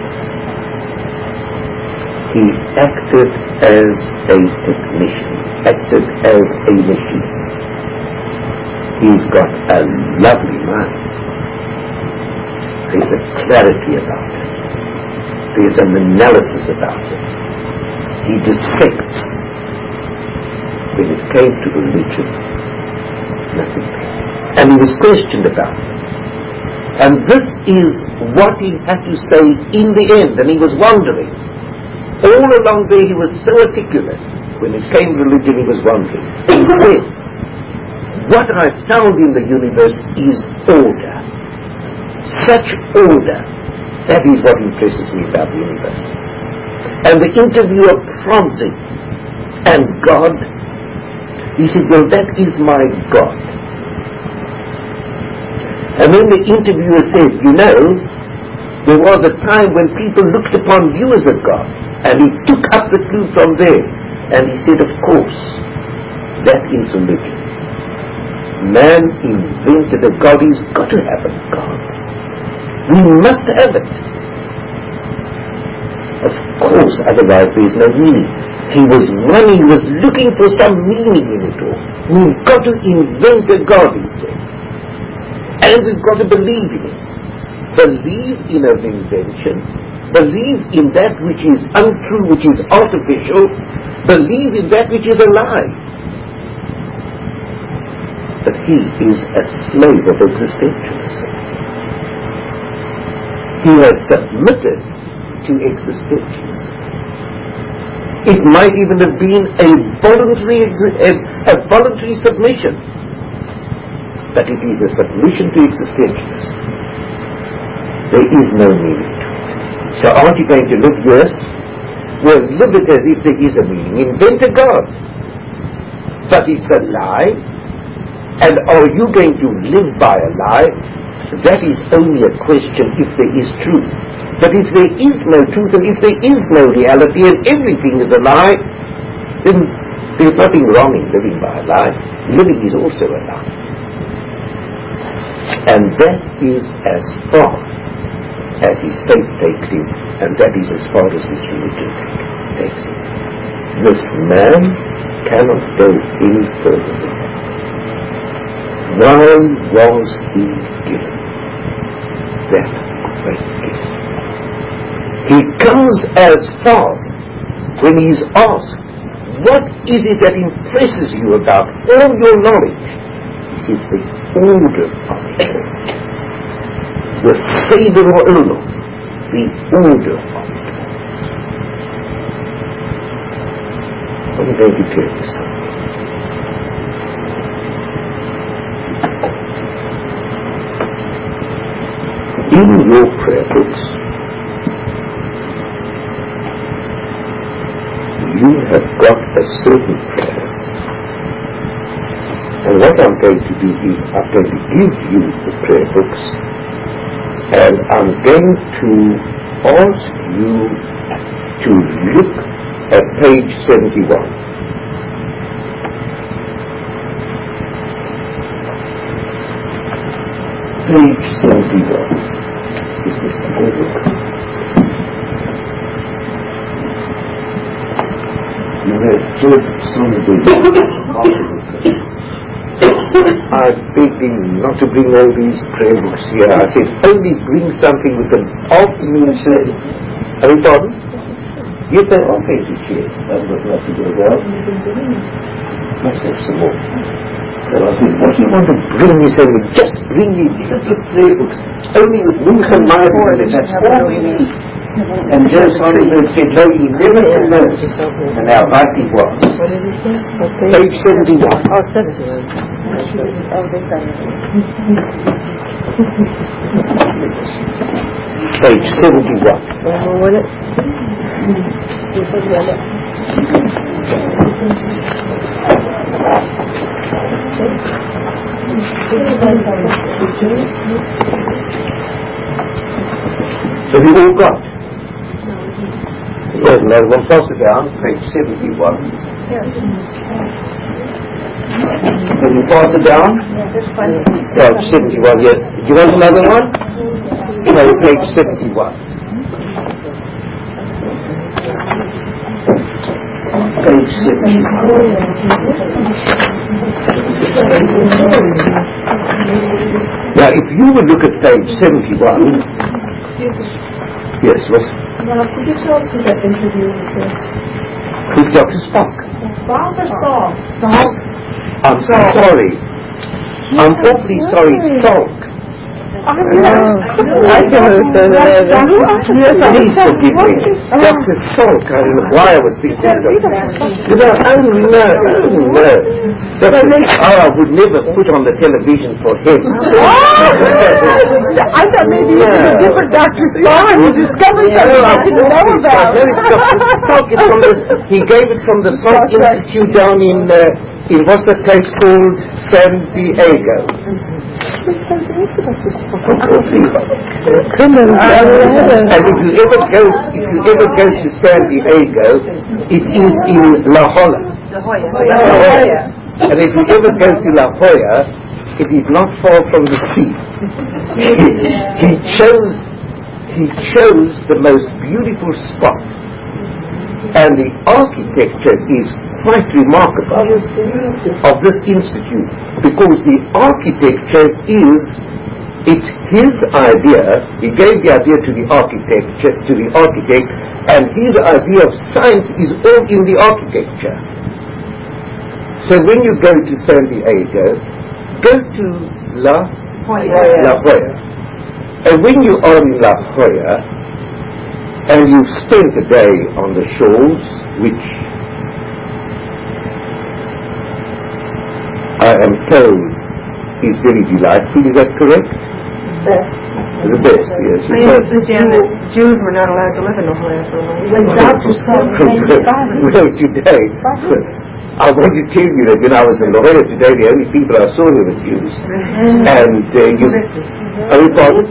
Speaker 1: He acted as a technician, acted as a machine. He's got a lovely mind. There's a clarity about it. There's an analysis about it. He dissects. When it came to religion, nothing. And he was questioned about it. And this is what he had to say in the end. And he was wondering. All along there he was so articulate. When it came to religion he was wondering. He said, what I found in the universe is order. Such order. That is what impresses me about the universe. And the interviewer prods him. And God? He said, well, that is my God. And then the interviewer said, you know, there was a time when people looked upon you as a God. And he took up the clue from there. And he said, of course, that is religion. Man invented a God. He's got to have a God. We must have it. Of course, otherwise there is no meaning. He was running, he was looking for some meaning in it all. We've got to invent a God, he said. And we've got to believe in it. Believe in an invention. Believe in that which is untrue, which is artificial. Believe in that which is alive. But he is a slave of existentialism. He has submitted to existentialism. It might even have been a voluntary submission. But it is a submission to existentialism. There is no meaning to it. So aren't you going to live? Yes. Well, live it as if there is a meaning. Invent a God. But it's a lie. And are you going to live by a lie? That is only a question if there is truth. But if there is no truth and if there is no reality and everything is a lie, then there's nothing wrong in living by a lie. Living is also a lie. And that is as far as his faith takes him, and that is as far as his religion takes him. This man cannot go any further than that. Why was he given that great gift? He comes as far when he is asked, what is it that impresses you about all your knowledge? He says, the order of it. The Seder Olam, the order of it. I'm going to tell you something. In your prayer books, you have got a certain prayer. And what I'm going to do is I'm going to give you the prayer books, and I'm going to ask you to look at page 71. Page 71. Is this the prayer book? You have heard some of the articles. I begged him not to bring all these prayer books here. I said, only bring something with an afternoon service. I mean, pardon? Yes, they are going to share. I've got nothing to go down. Must have some more. And I said, what do you want to bring? He said, just bring me little prayer books. Only with Mincha Ma'ariv, and that's all we need. And Joe Sonenberg said, no, he never can know. And now, right it was.
Speaker 2: What did he say?
Speaker 1: Page 71.
Speaker 2: Oh, 71. Oh, they got it.
Speaker 1: Page 71.
Speaker 2: What it?
Speaker 1: Have you all got? Yes, no, we'll pass it down, page 71. Can you pass it down? Page 71, yeah. Do you want another one? No, page 71. Page 71. Now, if you would look at page 71, yes, was.
Speaker 3: Now, could you tell us who that interview was with?
Speaker 1: Who's Dr. Spock?
Speaker 3: Spock or Salk? Salk.
Speaker 1: I'm sorry. I'm awfully sorry, Salk.
Speaker 2: I can understand that.
Speaker 1: Please forgive me. Dr. Salk, I don't know why I was thinking of that. No. I would never put on the television for him.
Speaker 2: I thought maybe it was a different Dr. Spock and you discovered something I didn't know about.
Speaker 1: No, it's Dr. Salk. He gave it from the Salk Institute down in what's that place called? San Diego. And if you ever go to San Diego, it is in La Jolla. And if you ever go to La Jolla, it is not far from the sea. He chose the most beautiful spot, and the architecture is quite remarkable of this institute, because the architecture it's his idea. He gave the idea to the architect, and his idea of science is all in the architecture. So when you go to San Diego, go to La Jolla. And when you are in La Jolla, and you've spent a day on the shores, which I am told is very delightful, is that correct?
Speaker 3: Best.
Speaker 1: The best, yes.
Speaker 3: I understand that Jews were not allowed to live in La Jolla for a long time. When Dr. Salk
Speaker 1: Well, today, I want to tell you that when I was in La Jolla today, the only people I saw here were Jews. And you... Are you pardon?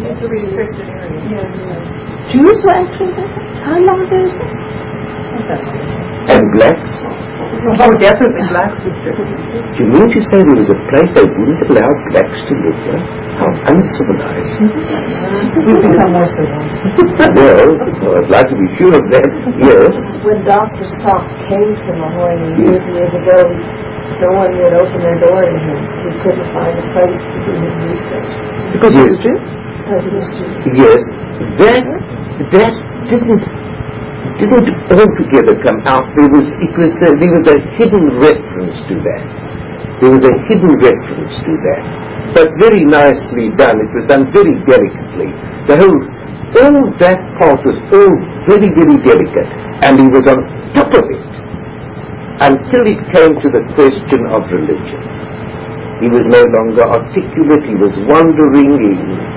Speaker 2: Jews were actually there? How long ago was this?
Speaker 1: And blacks?
Speaker 2: Oh, definitely blacks was stricken.
Speaker 1: Do you mean to say there was a place they wouldn't allow blacks to live there? How uncivilized.
Speaker 2: We've become more civilized.
Speaker 1: Well, I'd like to be sure of that, yes.
Speaker 3: When Dr. Salk came to La Jolla years and years ago, no one would open their door to him. He couldn't find a place to do his research.
Speaker 1: Because he was Jew?
Speaker 3: Because he was Jew.
Speaker 1: Yes, that didn't altogether come out. There was a hidden reference to that. There was a hidden reference to that, but very nicely done. It was done very delicately. All that part was all very, very delicate, and he was on top of it until it came to the question of religion. He was no longer articulate. He was wandering.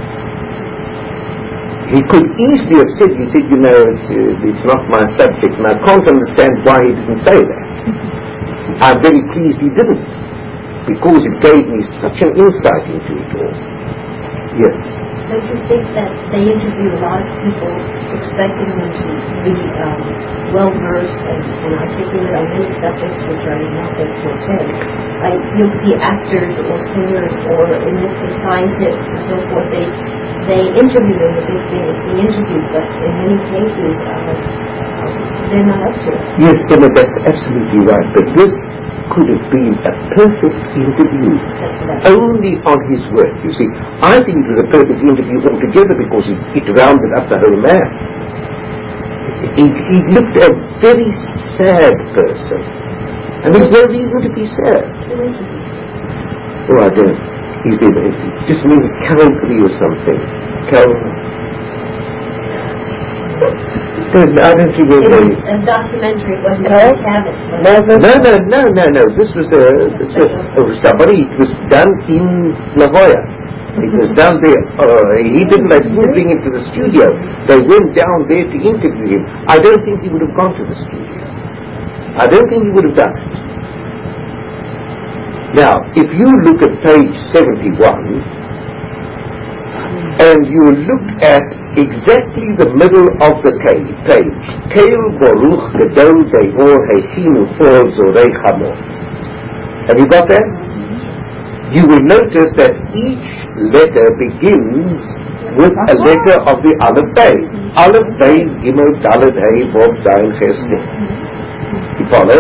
Speaker 1: He could easily have said, you know, it's not my subject, and I can't understand why he didn't say that. I'm very pleased he didn't, because it gave me such an insight into it all. Yes.
Speaker 4: Don't you think that they interview a lot of people expecting them to be well-versed and articulate on many subjects which are not their forte? Like, you'll see actors or singers or, in this case, scientists and so forth, they interview them, the big thing is the interview, but in many cases, they're not up to it.
Speaker 1: Yes, Emma, that's absolutely right, but this could have been a perfect interview only on his work, you see. I think it was a perfect interview altogether because it rounded up the whole man. He looked a very sad person, and there's no reason to be sad. Oh, I don't. He's there. Just maybe Calvary or something. I don't think it was
Speaker 4: a documentary. It wasn't a cabin.
Speaker 1: No. This was somebody. It was done in La Jolla. It was done there. He didn't bring him to the studio. They went down there to interview him. I don't think he would have gone to the studio. I don't think he would have done it. Now, if you look at page 71, and you look at exactly the middle of the page, Keil Baruch Gedol Deor Hechinu For Zorei Chamo. Have you got that? You will notice that each letter begins with a letter of the Aleph Beis. Aleph Beis Gimel Dalet Hey Vav Zayin Ches Mem. You follow?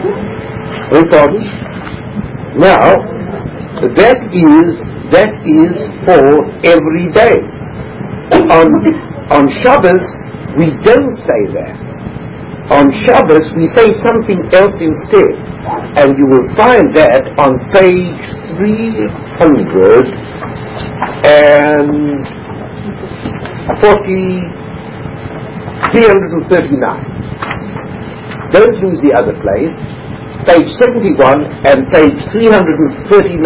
Speaker 1: Now, that is for every day. On Shabbos, we don't say that. On Shabbos, we say something else instead. And you will find that on page 339. Don't lose the other place. Page 71 and page 339.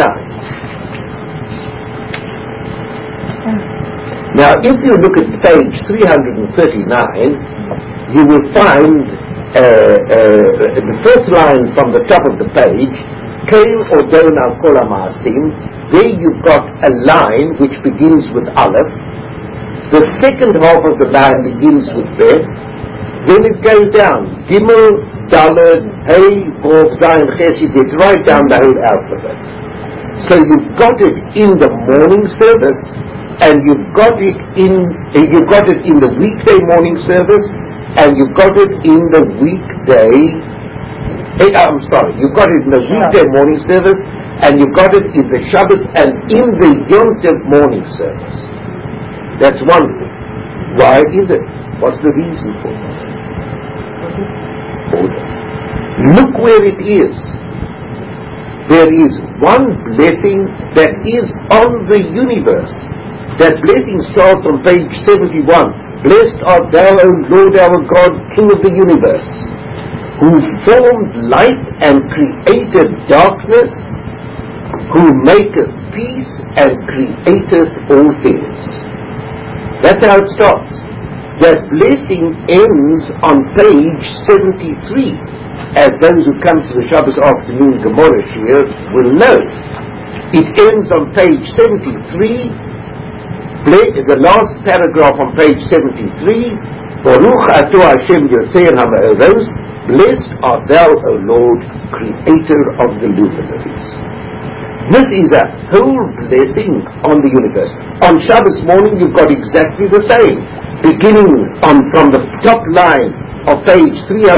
Speaker 1: Now, if you look at page 339, you will find the first line from the top of the page, Keil Odon Al Kol HaMaasim. There you've got a line which begins with Aleph. The second half of the line begins with Bet. Then it goes down, Gimel, Dalet, Hey, Vav, Zayin, Ches. You get right down the whole alphabet. So you've got it in the morning service, and you've got it in the weekday morning service, and you've got it in the weekday. You've got it in the weekday morning service, and you've got it in the Shabbos and in the Yom Tov morning service. That's one thing. Why is it? What's the reason for that? Order. Look where it is. There is one blessing that is on the universe. That blessing starts on page 71. Blessed art thou, O Lord our God, King of the universe, who formed light and created darkness, who maketh peace and createth all things. That's how it starts. That blessing ends on page 73. as those who come to the Shabbos afternoon Gemara Shir will know. It ends on page 73, the last paragraph on page 73, Baruch Ato Hashem Yotzei HaMa'aros, blessed art thou, O Lord, creator of the luminaries. This is a whole blessing on the universe. On Shabbos morning you've got exactly the same. Beginning from the top line of page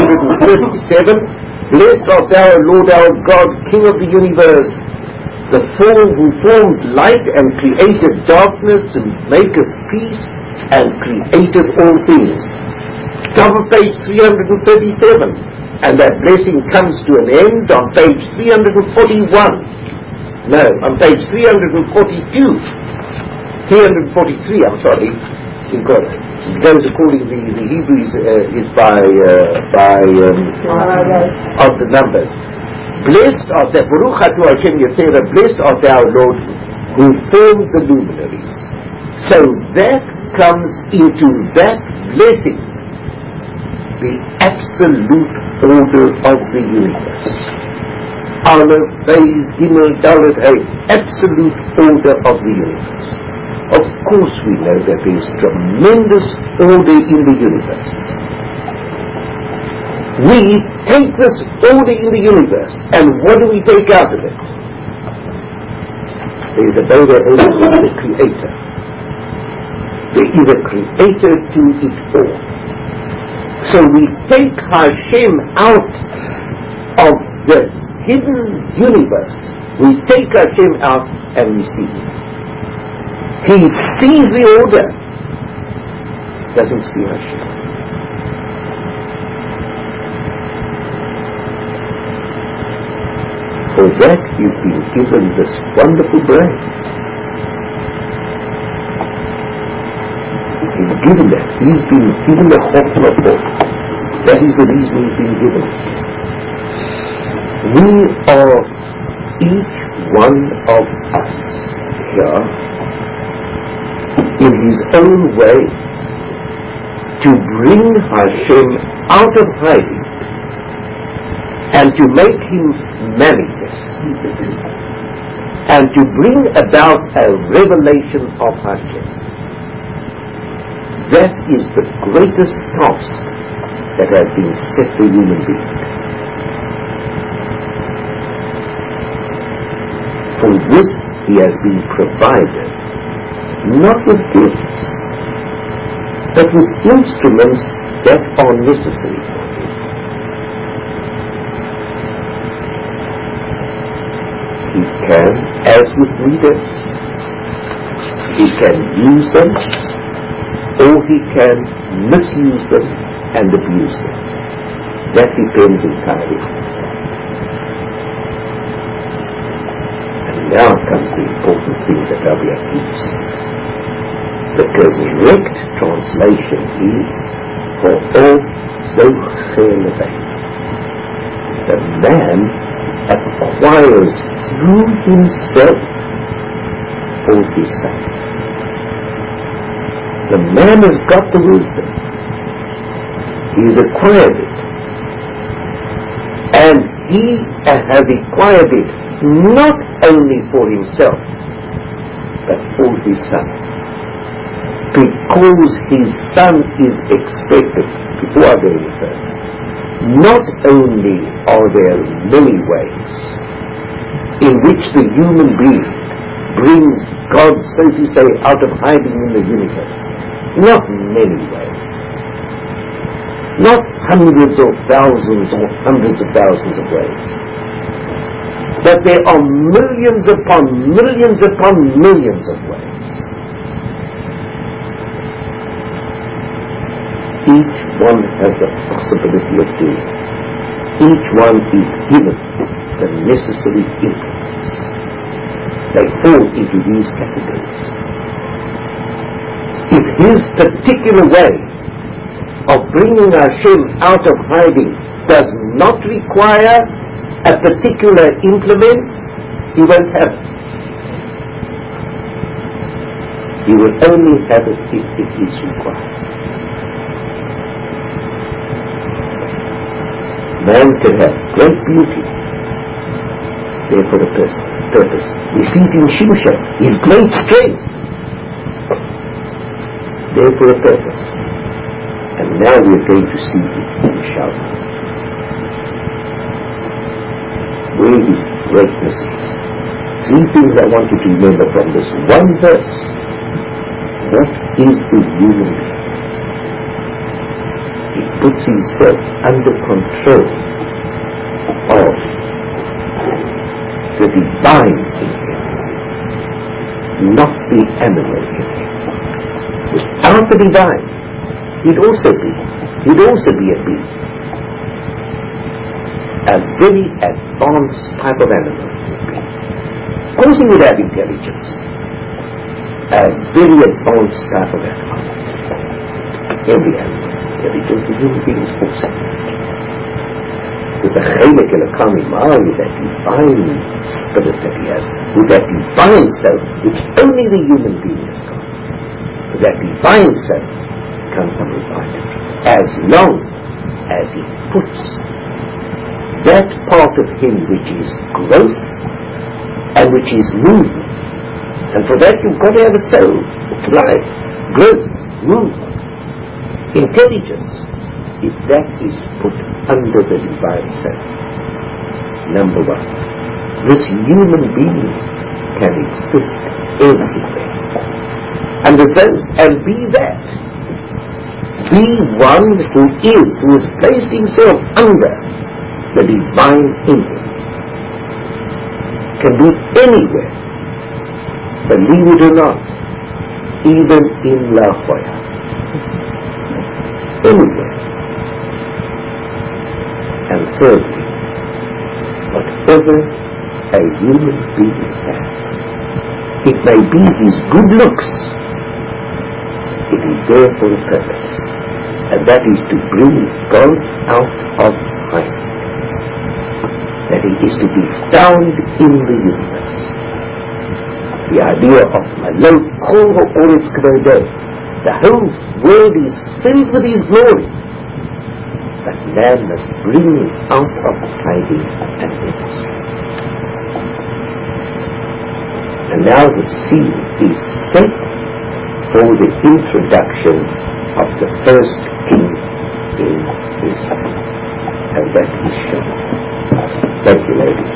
Speaker 1: 337, blessed art thou, O Lord our God, King of the universe, the who formed light and created darkness and maketh peace and created all things. Top of page 337, and that blessing comes to an end on page 341. No, on page 343, I'm sorry, you've got it. Those according to the Hebrews is by of the numbers. Blessed art thou, Baruch Atu Hashem Yetzirah, blessed art thou, Lord, who formed the luminaries. So that comes into that blessing, the absolute order of the universe. Aleph, Beis, Gimel, Dalet, Hey, absolute order of the universe. Of course we know that there is tremendous order in the universe. We take this order in the universe, and what do we take out of it? There is a Bore Olam, there is a creator. There is a creator to it all. So we take Hashem out of the hidden universe. We take Hashem out and we see Him. He sees the order, doesn't see Hashem. For that he's been given this wonderful brain. He's given that. He's been given the Chokhmah book. That is the reason he's been given it. We are, each one of us here, in his own way, to bring Hashem out of hiding and to make Him manifest and to bring about a revelation of Hashem. That is the greatest task that has been set for human beings. For this he has been provided, not with gifts, but with instruments that are necessary for him. He can, as with readers, he can use them, or he can misuse them and abuse them. That depends entirely on himself. Now comes the important thing that W. teaches. The correct translation is for all Zocheh. The man acquires through himself for his son. The man has got the wisdom. He has acquired it. And he has acquired it not only for himself, but for his son. Because his son is expected, before I go any further, not only are there many ways in which the human being brings God, so to say, out of hiding in the universe, not many ways, not hundreds or thousands or hundreds of thousands of ways, but there are millions upon millions upon millions of ways. Each one has the possibility of doing it. Each one is given the necessary influence. They fall into these categories. If his particular way of bringing Hashem out of hiding does not require a particular implement, he won't have it. He will only have it if it is required. Man can have great beauty, there for a purpose. We see it in Shimshon, his great strength, there for a purpose. And now we're going to see it in Shaul, where his greatness is. 3 things I want you to remember from this one verse. What is a human being? He puts himself under control of the divine in him, not the animal in him. Without the divine, he'd also be a being. A very advanced type of animal would be. Of course he would have intelligence. A very advanced type of animal. Every animal has intelligence, the human being is also. With the Chelek Elokam Imar, with that divine spirit that he has, with that divine self, which only the human being has got. With that divine self comes some refinement. As long as he puts that part of him which is growth and which is movement, and for that you've got to have a soul. It's life, growth, movement, intelligence. If that is put under the divine self, number one, this human being can exist everywhere. And be that. Be one who has placed himself under the divine in him. Can be anywhere. Believe it or not, even in La Jolla. Anywhere. And thirdly, whatever a human being has, it may be his good looks, it is there for a purpose, and that is to bring God out of mind. That it is to be found in the universe. The idea of Malot Kol Ha'oretz K'Vodeh, the whole world is filled with his glory, but man must bring it out of tithing and ministry. And now the scene is set for the introduction of the first king in Israel. And that is shown. Thank you, ladies.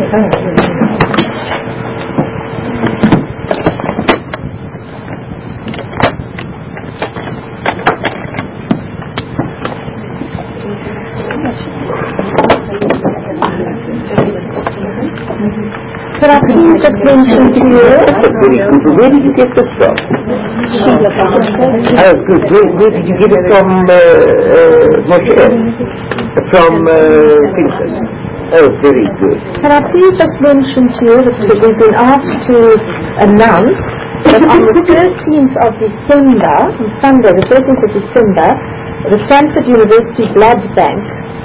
Speaker 2: Could I please just mention to you?
Speaker 1: That's a very good. Where did you get this from? Oh, good. Where did you get it from, Moshe? From Pinchas. Oh, very good.
Speaker 2: Can I please just mention to you that we've been asked to announce that on the 13th of December, on Sunday, the 13th of December, the Stanford University Blood Bank